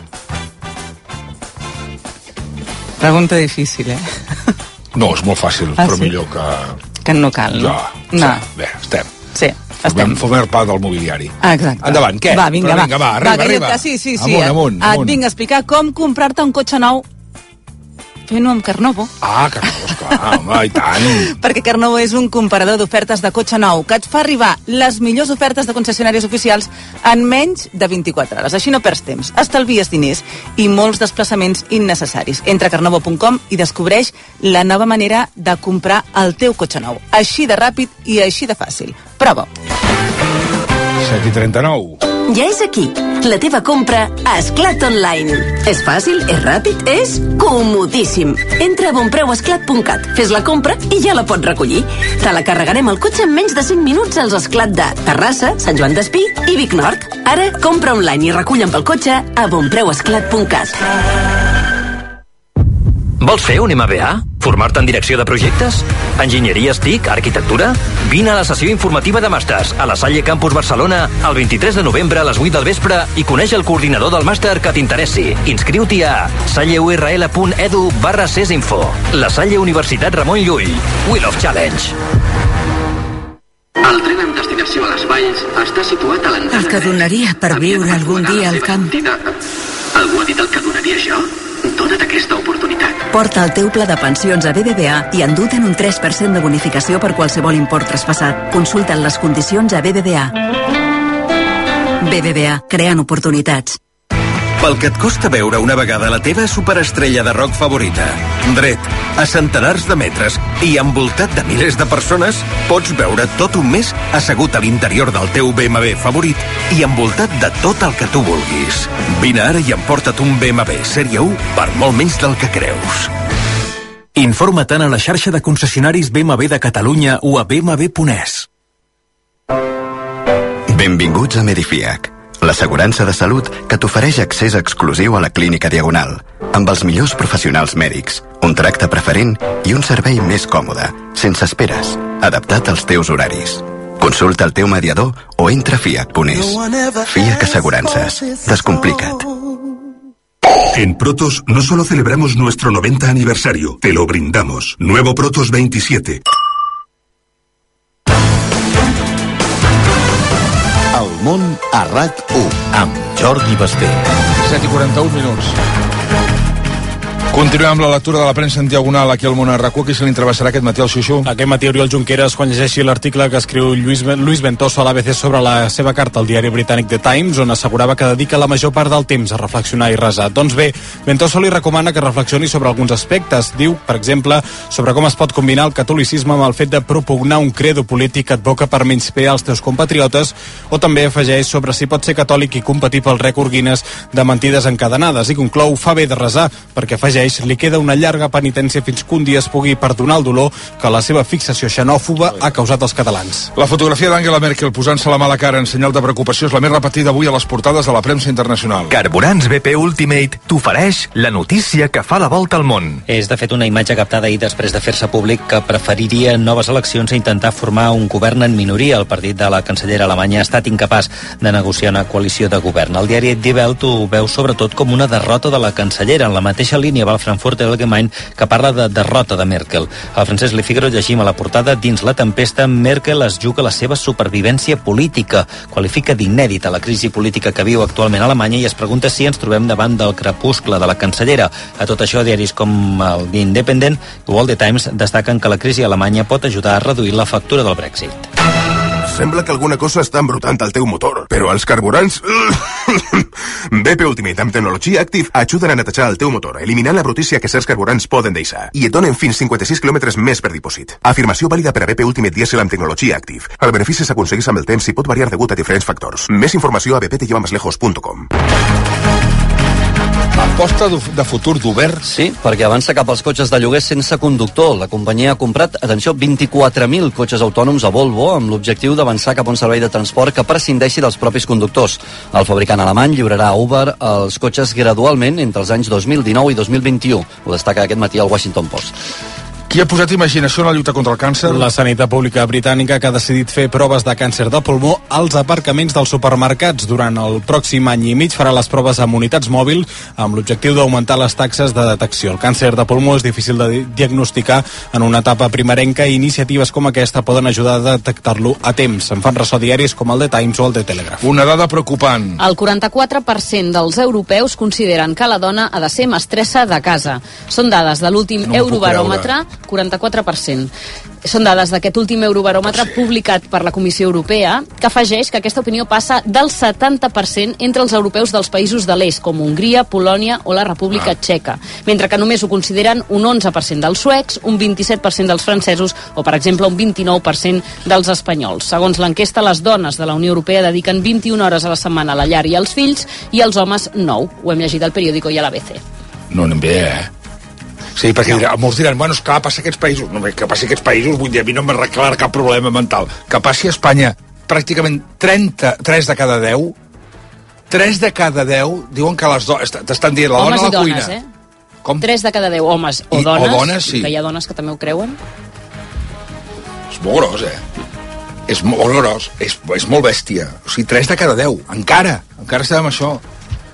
Pregunta difícil, eh? No, és molt fàcil, Ah, però sí? millor que... Que no cal. Ja, No. bé, estem. Sí, Formem, formem part del mobiliari. Ah, exacte. Endavant, què? Va, vinga, Però va. vinga, va, arriba, va, que jo- arriba. Sí, sí, sí. Amunt, eh? amunt, Et amunt. vinc a explicar com comprar-te un cotxe nou fent-ho amb Carnovo. Ah, Carnovo, esclar, home, i tant. Perquè Carnovo és un comparador d'ofertes de cotxe nou que et fa arribar les millors ofertes de concessionaris oficials en menys de vint-i-quatre hores. Així no perds temps, estalvies diners i molts desplaçaments innecessaris. Entra a carnovo punt com i descobreix la nova manera de comprar el teu cotxe nou. Així de ràpid i així de fàcil. Prova. set i trenta-nou. Ja és aquí. La teva compra a Esclat Online. És fàcil, és ràpid, és comodíssim. Entra a bonpreuesclat punt cat, fes la compra i ja la pots recollir. Te la carregarem al cotxe en menys de cinc minuts als Esclat de Terrassa, Sant Joan d'Espí i Vic Nord. Ara, compra online i recull amb el cotxe a bonpreuesclat punt cat. Vols fer un M B A? Formar-te en direcció de projectes? Enginyeria S T I C? Arquitectura? Vine a la sessió informativa de màsters a la Salle Campus Barcelona el vint-i-tres de novembre a les vuit del vespre i coneix el coordinador del màster que t'interessi. Inscriu-t'hi a salleurl punt edu barra cesinfo. La Salle Universitat Ramon Llull. We Love Challenge. El tren amb destinació a les Valls està situat a l'entrada... El que donaria per viure algun dia al camp. Algú ha dit el que donaria jo? Dona't aquesta oportunitat. Porta el teu pla de pensions a B B V A i enduta'n un tres per cent de bonificació per qualsevol import traspassat. Consulta'n les condicions a B B V A. B B V A, creant oportunitats. Pel que et costa veure una vegada la teva superestrella de rock favorita, dret, a centenars de metres i envoltat de milers de persones, pots veure tot un mes assegut a l'interior del teu B M W favorit i envoltat de tot el que tu vulguis. Vine ara i emporta't un B M W Sèrie u per molt menys del que creus. Informa-te'n a la xarxa de concessionaris B M W de Catalunya o a b m w punt e s. Benvinguts a Medifiac, l'assegurança de salut que t'ofereix accés exclusiu a la Clínica Diagonal, amb els millors professionals mèdics, un tracte preferent i un servei més còmode, sense esperes, adaptat als teus horaris. Consulta el teu mediador o entra a fiac punt e s. Fiac Assegurances. Descomplica't. En Protos no solo celebramos nuestro noventa aniversario, te lo brindamos. Nuevo Protos veintisiete. El món a RAC u amb Jordi Basté. set i quaranta-un minuts. Continuem amb la lectura de la premsa en diagonal aquí al món a RAC u. Qui se l'intervessarà aquest matí al Xuxu? Aquest matí Oriol Junqueras, quan llegeixi l'article que escriu Lluís, Luis Ventoso a l'A B C sobre la seva carta al diari britànic The Times, on assegurava que dedica la major part del temps a reflexionar i resar. Doncs bé, Ventoso li recomana que reflexioni sobre alguns aspectes. Diu, per exemple, sobre com es pot combinar el catolicisme amb el fet de propugnar un credo polític que advoca per menysprear els teus compatriotes, o també afegeix sobre si pot ser catòlic i competir pel rècord Guinness de mentides encadenades, i conclou, fa bé de resar, perquè afegeix li queda una llarga penitència fins que un dia es pugui perdonar el dolor que la seva fixació xenòfoba ha causat als catalans. La fotografia d'Angela Merkel posant-se la mala cara en senyal de preocupació és la més repetida avui a les portades de la premsa internacional. Carburants B P Ultimate t'ofereix la notícia que fa la volta al món. És, de fet, una imatge captada ahir després de fer-se públic que preferiria noves eleccions a intentar formar un govern en minoria. El partit de la cancellera alemanya ha estat incapaç de negociar una coalició de govern. El diari Die Welt ho veu sobretot com una derrota de la cancellera. En la mateixa línia va el Frankfurter Allgemein, que parla de derrota de Merkel. Al francès Le Figaro llegim a la portada: dins la tempesta, Merkel es juga la seva supervivència política. Qualifica d'inèdita la crisi política que viu actualment a Alemanya i es pregunta si ens trobem davant del crepuscle de la cancellera. A tot això, diaris com el The Independent i Wall The Times destaquen que la crisi a Alemanya pot ajudar a reduir la factura del Brexit. Sembla que alguna cosa està embrutant al teu motor, però els carburants... B P Ultimate amb tecnologia Active ajuden a netejar el teu motor, eliminant la brutícia que certs carburants poden deixar, i et donen fins cinquanta-sis quilòmetres més per dipòsit. Afirmació vàlida per a B P Ultimate Diesel amb tecnologia Active. El benefici s'aconsegueix amb el temps i pot variar degut a diferents factors. Més informació a b p te lleva más lejos punt com. Aposta de futur d'Uber? Sí, perquè avança cap als cotxes de lloguer sense conductor. La companyia ha comprat, atenció, vint-i-quatre mil cotxes autònoms a Volvo amb l'objectiu d'avançar cap a un servei de transport que prescindeixi dels propis conductors. El fabricant alemany lliurarà a Uber els cotxes gradualment entre els anys dos mil dinou i dos mil vint-i-u. Ho destaca aquest matí al Washington Post. Qui ha posat imaginació en la lluita contra el càncer? La sanitat pública britànica, que ha decidit fer proves de càncer de pulmó als aparcaments dels supermercats. Durant el pròxim any i mig farà les proves amb unitats mòbils amb l'objectiu d'augmentar les taxes de detecció. El càncer de pulmó és difícil de diagnosticar en una etapa primerenca i iniciatives com aquesta poden ajudar a detectar-lo a temps. En fan ressò diaris com el The Times o el The Telegraph. Una dada preocupant. El quaranta-quatre per cent dels europeus consideren que la dona ha de ser mestressa de casa. Són dades de l'últim No Eurobaròmetre, quaranta-quatre per cent. Són dades d'aquest últim Eurobaròmetre publicat per la Comissió Europea, que afegeix que aquesta opinió passa del setanta per cent entre els europeus dels països de l'est, com Hongria, Polònia o la República Txeca, mentre que només ho consideren un onze per cent dels suecs, un vint-i-set per cent dels francesos o, per exemple, un vint-i-nou per cent dels espanyols. Segons l'enquesta, les dones de la Unió Europea dediquen vint-i-una hores a la setmana a la llar i als fills, i els homes nou. Ho hem llegit al periòdico i a l'A B C. No anem bé, eh? Sí, perquè no. Molts diran, bueno, és clar, passa a aquests països. No, que passi a aquests països, vull dir, a mi no m'arreglarà cap problema mental. Que passi a Espanya pràcticament trenta-tres de cada deu, tres de cada deu diuen que les dones, t'estan dient la homes dona a la dones, cuina. Eh? Com? tres de cada deu homes o I, dones, o dones sí. Que hi ha dones que també ho creuen. És molt gros, eh? És molt gros, és, és molt bèstia. O sigui, tres de cada deu, encara, encara estem amb això.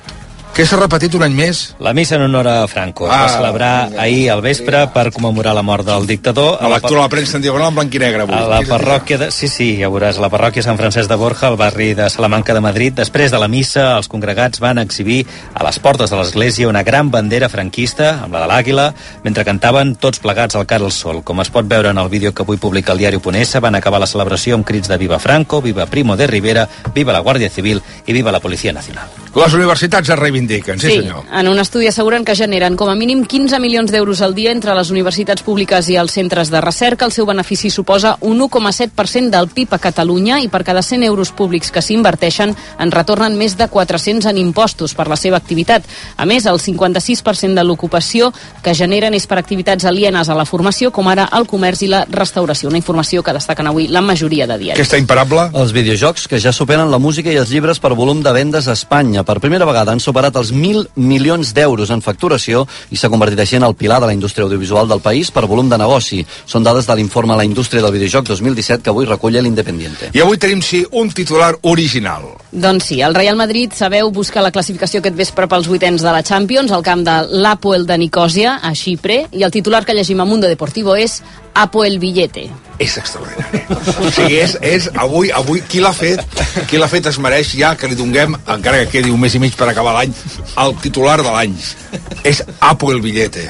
Què s'ha repetit un any més? La missa en honor a Franco. Es va Ah, celebrar ahir al vespre per commemorar la mort del dictador. La lectura a la premsa en diagonal en blanc i negre avui. A la parròquia de... Sí, sí, ja veuràs, a la parròquia Sant Francesc de Borja, al barri de Salamanca de Madrid. Després de la missa, els congregats van exhibir a les portes de l'església una gran bandera franquista, amb la de l'àguila, mentre cantaven tots plegats al Cara al Sol. Com es pot veure en el vídeo que avui publica el diari Ponessa, van acabar la celebració amb crits de Viva Franco, Viva Primo de Rivera, Viva la Guàrdia Civil i Viva la Policia Nacional. Les universitats es reivindiquen, sí, sí senyor. En un estudi asseguren que generen com a mínim quinze milions d'euros al dia entre les universitats públiques i els centres de recerca. El seu benefici suposa un u coma set per cent del P I B a Catalunya i per cada cent euros públics que s'inverteixen en retornen més de quatre-cents en impostos per la seva activitat. A més, el cinquanta-sis per cent de l'ocupació que generen és per activitats alienes a la formació, com ara el comerç i la restauració. Una informació que destaquen avui la majoria de diaris. Què està imparable? Els videojocs, que ja superen la música i els llibres per volum de vendes a Espanya. Per primera vegada han superat els mil milions d'euros en facturació i s'ha convertit així en el pilar de la indústria audiovisual del país per volum de negoci. Són dades de l'informe La indústria del videojoc dos mil disset que avui recull l'Independiente. I avui tenim, sí, un titular original. Doncs sí, el Real Madrid, sabeu, busca la classificació aquest vespre pels vuitens de la Champions, al camp de l'Apoel de Nicòsia, a Xipre, i el titular que llegim a Mundo Deportivo és Apoel Billete. És extraordinari. O sigui, és, és avui, avui qui l'ha fet, qui l'ha fet es mereix ja que li donguem, encara que quedi un mes i mig per acabar l'any, el titular de l'any. És Apoel Billete.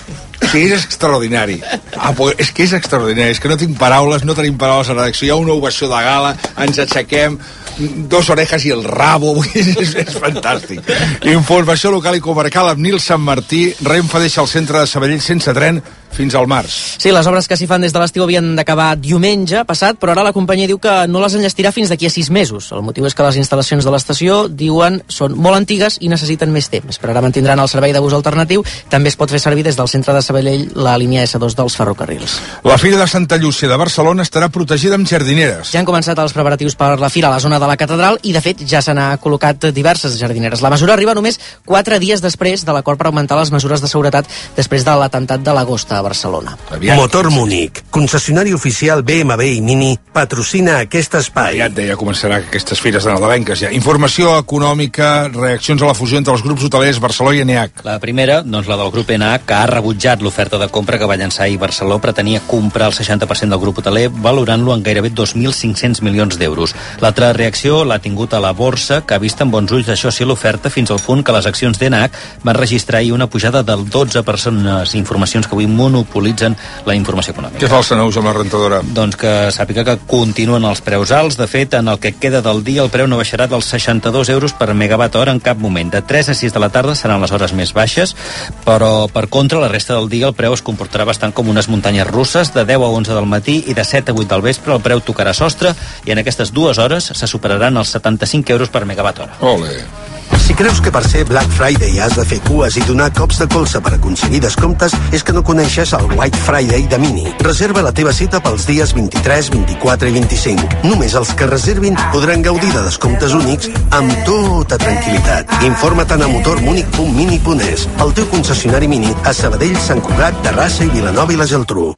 O sigui, és extraordinari. Apoel, és que és extraordinari, és que no tinc paraules, no tenim paraules a la redacció, hi ha una ovació de gala, ens aixequem, dos orejas i el rabo, és, és, és fantàstic. Informació local i comarcal amb Nil Sant Martí. Renfe deixa el centre de Sabadell sense tren fins al març. Sí, les obres que s'hi fan des de l'estiu havien d'acabar diumenge passat, però ara la companyia diu que no les enllestirà fins d'aquí a sis mesos. El motiu és que les instal·lacions de l'estació, diuen, són molt antigues i necessiten més temps. Per ara mantindran el servei de bus alternatiu. També es pot fer servir des del centre de Sabadell la línia essa dos dels ferrocarrils. La Fira de Santa Llúcia de Barcelona estarà protegida amb jardineres. Ja han començat els preparatius per la fira a la zona de la catedral i, de fet, ja se n'ha col·locat diverses jardineres. La mesura arriba només quatre dies després de l'acord per augmentar les mesures de seguretat després de l'atemptat de l'agost a Barcelona. Aviat. Motor Múnich, concessionari oficial B M W i Mini, patrocina aquest espai. Ja et deia, començarà aquestes fires de nadalenques ja. Informació econòmica, reaccions a la fusió entre els grups hotelers Barceló i E N H. La primera, doncs la del grup E N H, que ha rebutjat l'oferta de compra que va llançar ahir Barceló, pretenia comprar el seixanta per cent del grup hoteler, valorant-lo en gairebé dos mil cinc-cents milions d'euros. L'altra reacció l'ha tingut a la borsa, que ha vist amb bons ulls això sí l'oferta, fins al punt que les accions d'E N H van registrar ahir una pujada del dotze per cent, unes informacions que avui monopolitzen la informació econòmica. Què fa el Senaus amb la rentadora? Doncs que sàpiga que continuen els preus alts. De fet, en el que queda del dia, el preu no baixarà dels seixanta-dos euros per megawatt hora en cap moment. De tres a sis de la tarda seran les hores més baixes, però per contra, la resta del dia el preu es comportarà bastant com unes muntanyes russes. De deu a onze del matí i de set a vuit del vespre el preu tocarà sostre i en aquestes dues hores se superaran els setanta-cinc euros per megawatt hora. Ole. Si creus que per ser Black Friday has de fer cues i donar cops de colze per aconseguir descomptes, és que no coneixes el White Friday de Mini. Reserva la teva cita pels dies vint-i-tres, vint-i-quatre i vint-i-cinc. Només els que reservin podran gaudir de descomptes únics amb tota tranquil·litat. Informa't a motormunic punt mini punt es, el teu concessionari Mini a Sabadell, Sant Cugat, Terrassa i Vilanova i la Geltrú.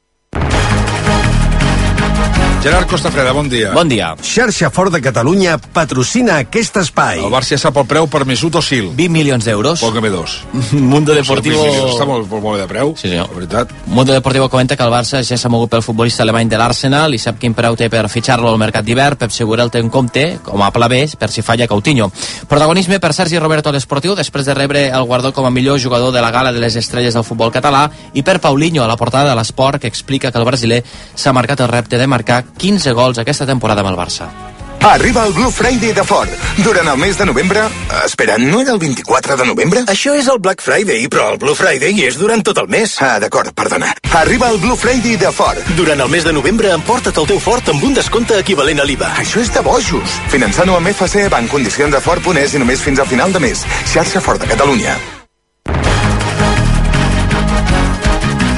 Gerard Costafreda, bon dia. Bon dia. Xarxa Ford de Catalunya patrocina aquest espai. El Barça ja sap el preu per Mesut Özil. vint milions d'euros. Póngame dos. Mundo Deportivo... Està molt, molt bé de preu, sí, senyor. La veritat. Mundo Deportivo comenta que el Barça ja s'ha mogut pel futbolista alemany de l'Arsenal i sap quin preu té per fitxar-lo al mercat d'hivern. Pep Segura el té en compte com a pla B per si falla Coutinho. Protagonisme per Sergi Roberto a l'Esportiu després de rebre el guardó com a millor jugador de la gala de les estrelles del futbol català i per Paulinho a la portada de l'Esport, que explica que el brasiler s'ha marcat el repte de marcar quinze gols aquesta temporada amb el Barça. Arriba el Blue Friday de Ford. Durant el mes de novembre... Espera, no era el vint-i-quatre de novembre? Això és el Black Friday, però el Blue Friday és durant tot el mes. Ah, d'acord, perdona. Arriba el Blue Friday de Ford. Durant el mes de novembre emporta't el teu Ford amb un descompte equivalent a l'I V A. Això és de bojos. Finançant-ho amb F C, banc condicions de Ford punt es i només fins al final de mes. Xarxa Ford de Catalunya.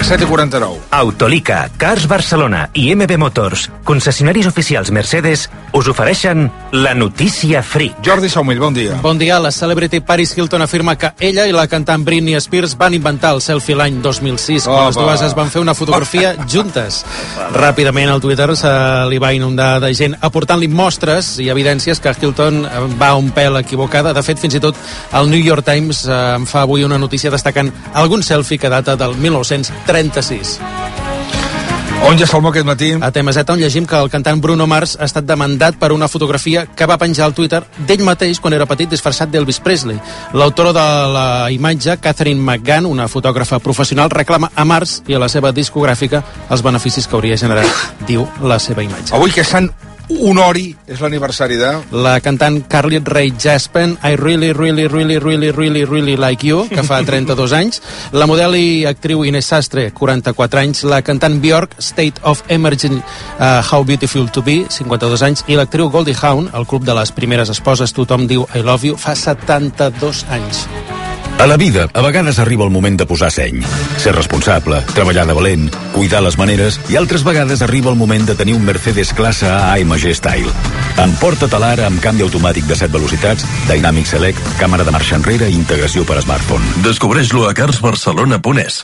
set i quaranta-nou. Autolica, Cars Barcelona i M B Motors, concessionaris oficials Mercedes, us ofereixen la notícia Free. Jordi Saumell, bon dia. Bon dia. La celebrity Paris Hilton afirma que ella i la cantant Britney Spears van inventar el selfie l'any dos mil sis, quan les dues es van fer una fotografia juntes. Ràpidament al Twitter se li va inundar de gent aportant-li mostres i evidències que Hilton va un pèl equivocada. De fet, fins i tot el New York Times eh, en fa avui una notícia destacant algun selfie que data del mil nou-cents trenta-sis. On ja Salmó aquest matí? A T M Z, on llegim que el cantant Bruno Mars ha estat demandat per una fotografia que va penjar al Twitter d'ell mateix quan era petit disfressat d'Elvis Presley. L'autora de la imatge, Catherine McGann, una fotògrafa professional, reclama a Mars i a la seva discogràfica els beneficis que hauria generat, diu, la seva imatge. Avui que Sant Honori és l'aniversari de... La cantant Carly Rae Jepsen, I really, really, really, really, really, really like you, que fa trenta-dos anys. La model i actriu Inés Sastre, quaranta-quatre anys. La cantant Björk, State of Emergency, uh, How Beautiful to Be, cinquanta-dos anys. I l'actriu Goldie Hawn, el club de les primeres esposes, tothom diu I love you, fa setanta-dos anys. A la vida, a vegades arriba el moment de posar seny. Ser responsable, treballar de valent, cuidar les maneres, i altres vegades arriba el moment de tenir un Mercedes classe A A M G Style. Emporta-te'l ara amb canvi automàtic de set velocitats, Dynamic Select, càmera de marxa enrere i integració per a smartphone. Descobreix-lo a cars barcelona punt es.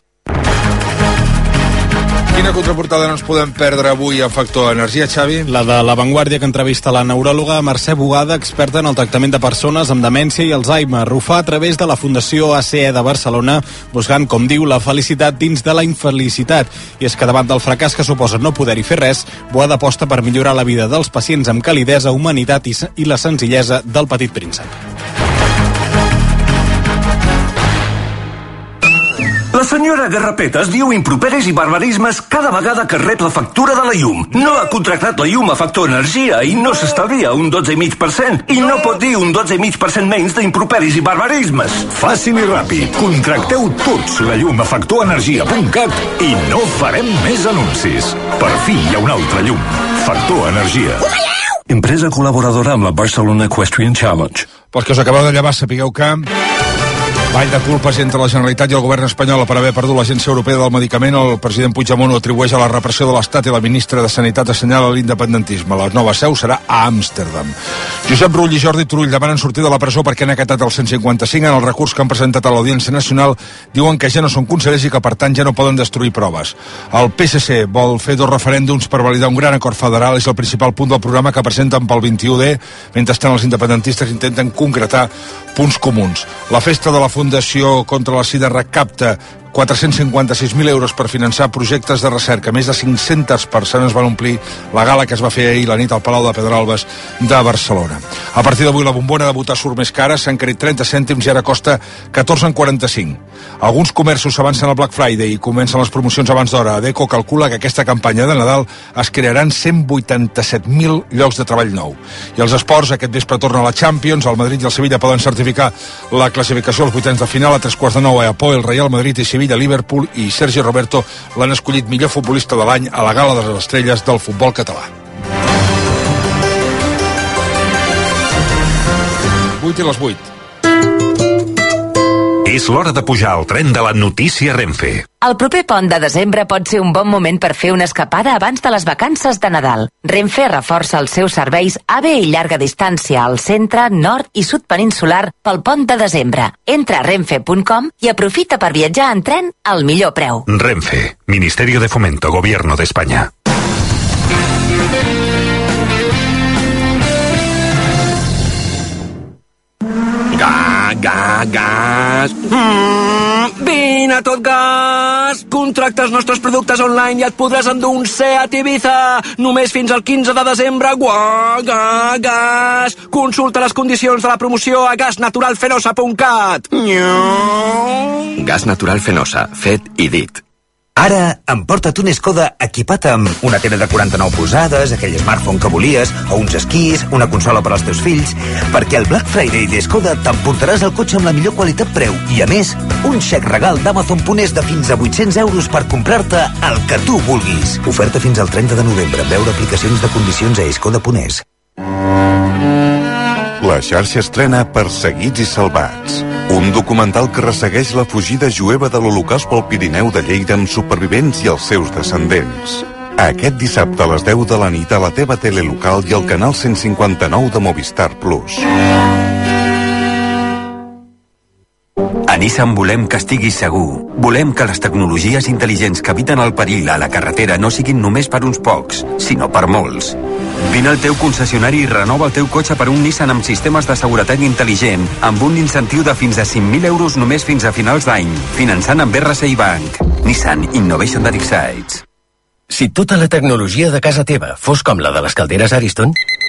Quina contraportada no ens podem perdre avui a Factor Energia, Xavi? La de La Vanguardia, que entrevista la neuròloga Mercè Bugada, experta en el tractament de persones amb demència i Alzheimer. Ho fa a través de la Fundació A C E de Barcelona, buscant, com diu, la felicitat dins de la infelicitat. I és que davant del fracàs que suposa no poder-hi fer res, Bugada aposta per millorar la vida dels pacients amb calidesa, humanitat i, i la senzillesa del Petit Príncep. La senyora Garrapeta es diu improperis i barbarismes cada vegada que rep la factura de la llum. No ha contractat la llum a Factor Energia i no s'estalvia un dotze coma cinc per cent. I no pot dir un dotze coma cinc per cent menys d'improperis i barbarismes. Fàcil i ràpid. Contracteu tots la llum a factor energia punt cat i no farem més anuncis. Per fi hi ha una altra llum. Factor Energia. Empresa col·laboradora amb la Barcelona Equestrian Challenge. Pels que us acabeu de llevar, sapigueu que... Ball de culpes entre la Generalitat i el govern espanyol per haver perdut l'Agència Europea del Medicament. El president Puigdemont ho atribueix a la repressió de l'Estat i la ministra de Sanitat assenyala l'independentisme. La nova seu serà a Amsterdam. Josep Rull i Jordi Turull demanen sortir de la presó perquè han acatat el cent cinquanta-cinc. En el recurs que han presentat a l'Audiència Nacional diuen que ja no són consellers i que per tant ja no poden destruir proves. El P S C vol fer dos referèndums per validar un gran acord federal. És el principal punt del programa que presenten pel vint-i-u D, mentrestant els independentistes intenten concretar punts comuns. La festa de la Fundació contra la Sida recapta quatre-cents cinquanta-sis mil euros per finançar projectes de recerca. Més de cinc-centes persones van omplir la gala que es va fer ahir la nit al Palau de Pedralbes de Barcelona. A partir d'avui la bombona de votar surt més cara, s'han carit trenta cèntims i ara costa catorze coma quaranta-cinc. Alguns comerços s'avancen al Black Friday i comencen les promocions abans d'hora. Adeco calcula que aquesta campanya de Nadal es crearan cent vuitanta-set mil llocs de treball nou. I els esports, aquest vespre torna a la Champions, el Madrid i el Sevilla poden certificar la classificació als vuitens de final. A tres quarts de nou a Apoel, Real Madrid i Sevilla de Liverpool, i Sergi Roberto l'han escollit millor futbolista de l'any a la Gala de les Estrelles del futbol català. vuit i les vuit. És l'hora de pujar al tren de la notícia Renfe. El proper pont de desembre pot ser un bon moment per fer una escapada abans de les vacances de Nadal. Renfe reforça els seus serveis A V i llarga distància al centre, nord i sud peninsular pel pont de desembre. Entra a renfe punt com i aprofita per viatjar en tren al millor preu. Renfe, Ministerio de Fomento, Gobierno de España. Gas, gas, gas. Mm, vine a tot gas. Contracta els nostres productes online i et podràs endur un Seat Ibiza. Només fins al quinze de desembre. Guà, gas, gas. Consulta les condicions de la promoció a gas natural fenosa punt cat. Gas Natural Fenosa, fet i dit. Ara, emporta't un Skoda equipat amb una tele de quaranta-nou polzades, aquell smartphone que volies, o uns esquís, una consola per als teus fills, perquè el Black Friday de Skoda t'emportaràs el cotxe amb la millor qualitat-preu i, a més, un xec regal d'Amazon punt es de fins a vuit-cents euros per comprar-te el que tu vulguis. Oferta fins al trenta de novembre. Veure aplicacions de condicions a skoda punt es. la xarxa estrena Perseguits i Salvats, un documental que ressegueix la fugida jueva de l'Holocaust pel Pirineu de Lleida amb supervivents i els seus descendents. Aquest dissabte a les deu de la nit a la teva tele local i al canal cent cinquanta-nou de Movistar Plus. A Nissan volem que estiguis segur. Volem que les tecnologies intel·ligents que eviten el perill a la carretera no siguin només per uns pocs, sinó per molts. Vine al teu concessionari i renova el teu cotxe per un Nissan amb sistemes de seguretat intel·ligent, amb un incentiu de fins a cinc mil euros només fins a finals d'any, finançant amb R C I Bank. Nissan Innovation That Excites. Si tota la tecnologia de casa teva fos com la de les calderes Ariston...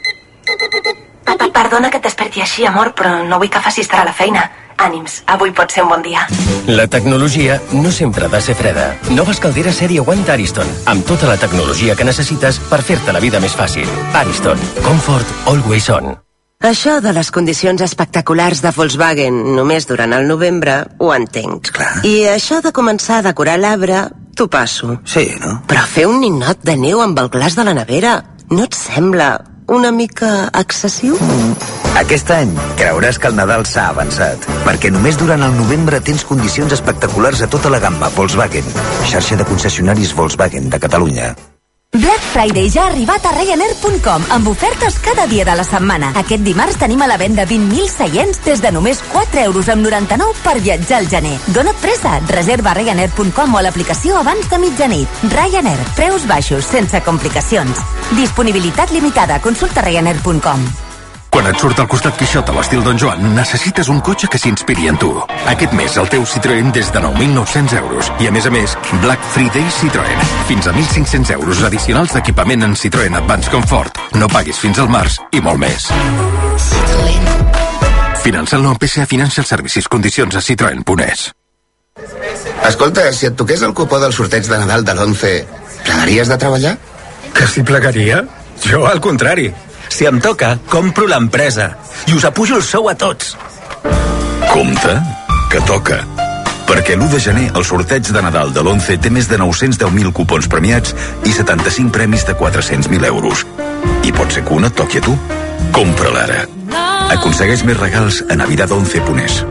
Perdona que et desperti així, amor, però no vull que facis tard a la feina. Ànims, avui pot ser un bon dia. La tecnologia no sempre ha de ser freda. Noves calderes sèrie One d'Ariston, amb tota la tecnologia que necessites per fer-te la vida més fàcil. Ariston, comfort always on. Això de les condicions espectaculars de Volkswagen només durant el novembre ho entenc. Clar. I això de començar a decorar l'arbre, t'ho passo. Sí, no? Però fer un ninot de neu amb el glaç de la nevera, no et sembla una mica excessiu? Aquest any creuràs que el Nadal s'ha avançat, perquè només durant el novembre tens condicions espectaculars a tota la gamma Volkswagen, xarxa de concessionaris Volkswagen de Catalunya. Black Friday ja ha arribat a Ryanair punt com amb ofertes cada dia de la setmana. Aquest dimarts tenim a la venda vint mil seients des de només quatre euros amb noranta-nou per viatjar al gener. Dona't pressa, reserva a Ryanair punt com o a l'aplicació abans de mitjanit. Ryanair, preus baixos, sense complicacions. Disponibilitat limitada, consulta Ryanair punt com. Quan et surt al costat Quixot a l'estil Don Joan, necessites un cotxe que s'inspiri en tu. Aquest mes el teu Citroën des de nou mil nou-cents euros. I a més a més, Black Friday Citroën. Fins a mil cinc-cents euros addicionals d'equipament en Citroën Advance Comfort. No paguis fins al març i molt més. Citroën. Finança el nou P S A Financial Services. Condicions a citroen punt es. Escolta, si et toqués el cupó del sorteig de Nadal de l'onze, plegaries de treballar? Que si plegaria? Jo, al contrari. Si em toca, compro l'empresa i us apujo el sou a tots. Compte, que toca. Perquè l'u de gener el sorteig de Nadal de l'onze té més de nou-cents deu mil cupons premiats i setanta-cinc premis de quatre-cents mil euros. I pot ser que un et toqui a tu. Compra-la ara. Aconsegueix més regals a navidad once punt es.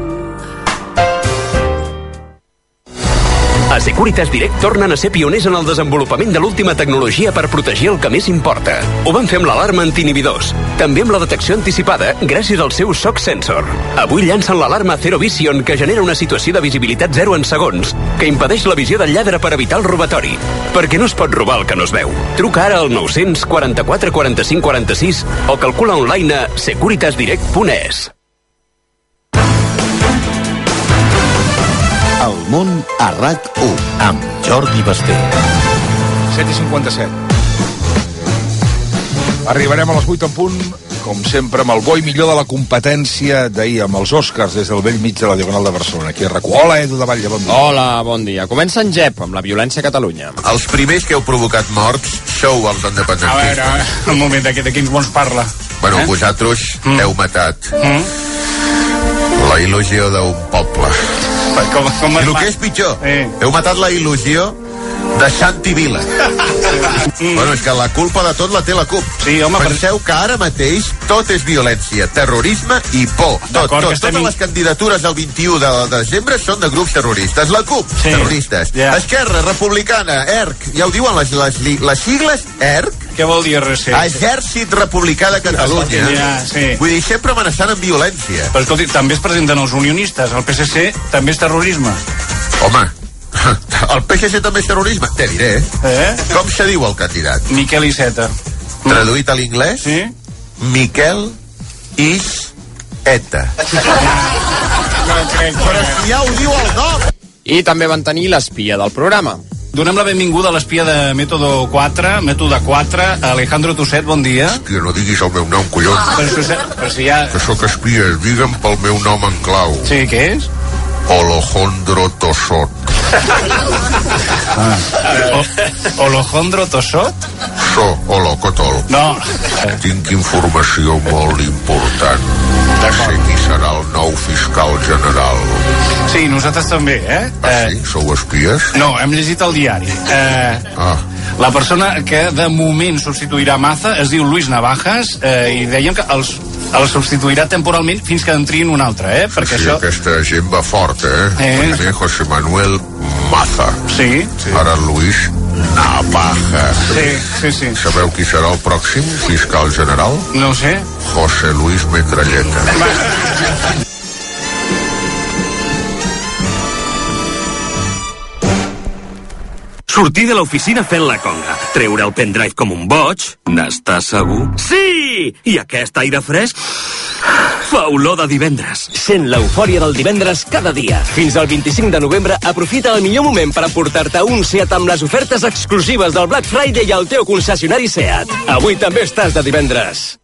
A Securitas Direct tornen a ser pioners en el desenvolupament de l'última tecnologia per protegir el que més importa. Ho van fer amb l'alarma anti-inhibidors, també amb la detecció anticipada gràcies al seu S O C Sensor. Avui llancen l'alarma Zero Vision, que genera una situació de visibilitat zero en segons, que impedeix la visió del lladre per evitar el robatori. Perquè no es pot robar el que no es veu. Truca ara al nou-cents quaranta-quatre quaranta-cinc quaranta-sis o calcula online a securitas direct punt es. El món a RAC u amb Jordi Basté. set i cinquanta-set. Arribarem a les vuit en punt, com sempre, amb el bo i millor de la competència d'ahir, amb els Oscars des del vell mig de la Diagonal de Barcelona. Aquí a RAC u. Hola, Edu de Batlle, bon dia. Hola, bon dia. Comença en Gep, amb la violència a Catalunya. Els primers que heu provocat morts sou els independentistes. A veure, un moment, de, de quins bons parla? Bueno, eh? vosaltres mm. heu matat mm. la il·lusió d'un poble. Com, com I el que és pitjor, eh. heu matat la il·lusió de Santi Vila. Mm. Bueno, és que la culpa de tot la té la CUP. Sí, home, penseu per... que ara mateix tot és violència, terrorisme i por. Tot, tot. Estem... Totes les candidatures del vint-i-u de desembre són de grups terroristes. La CUP, sí. terroristes. Yeah. Esquerra, Republicana, E R C, ja ho diuen les, les, les sigles, E R C. Què vol dir R C? Exèrcit Republicà de Catalunya. Ja, sí. Vull dir, sempre amenaçant amb violència. Però escolti, també es presenten els unionistes. El P S C també és terrorisme. Home, el P S C també és terrorisme? Te diré. Eh? Com se diu el candidat? Miquel Iceta. Traduït a l'inglès? Sí. Miquel Is Eta. No crec, però si ja ho diu el nom. I també van tenir l'espia del programa. Donem la benvinguda a l'espia de Mètode quatre, Mètode quatre, Alejandro Tuset, bon dia. Hòstia, no diguis el meu nom, collons. Però, però, però si ja... Que sóc espia, digue'm pel meu nom en clau. Sí, què és? Olojondro Tosot. Ah. O, Olojondro Tosot? So, Olocotol. No. Tinc informació molt important. Sé qui serà el nou fiscal general. Sí, nosaltres també, eh? Ah, eh... sí? Sou espies? No, hem llegit el diari. Eh... Ah. La persona que de moment substituirà Maza es diu Luis Navajas eh, i dèiem que els el substituirà temporalment fins que en triïn un altre, eh? Perquè Sí, això... aquesta gent va fort, eh? Eh. Primer José Manuel Maza. Sí. Ara Luis Navaja. Sí, sí, sí. Sabeu qui serà el pròxim fiscal general? No ho sé. José Luis Metralleta. Sortir de l'oficina fent la conga, treure el pendrive com un boig, n'estàs segur? Sí! I aquest aire fresc fa olor de divendres. Sent l'eufòria del divendres cada dia. Fins al vint-i-cinc de novembre, aprofita el millor moment per emportar-te un Seat amb les ofertes exclusives del Black Friday al teu concessionari Seat. Avui també estàs de divendres.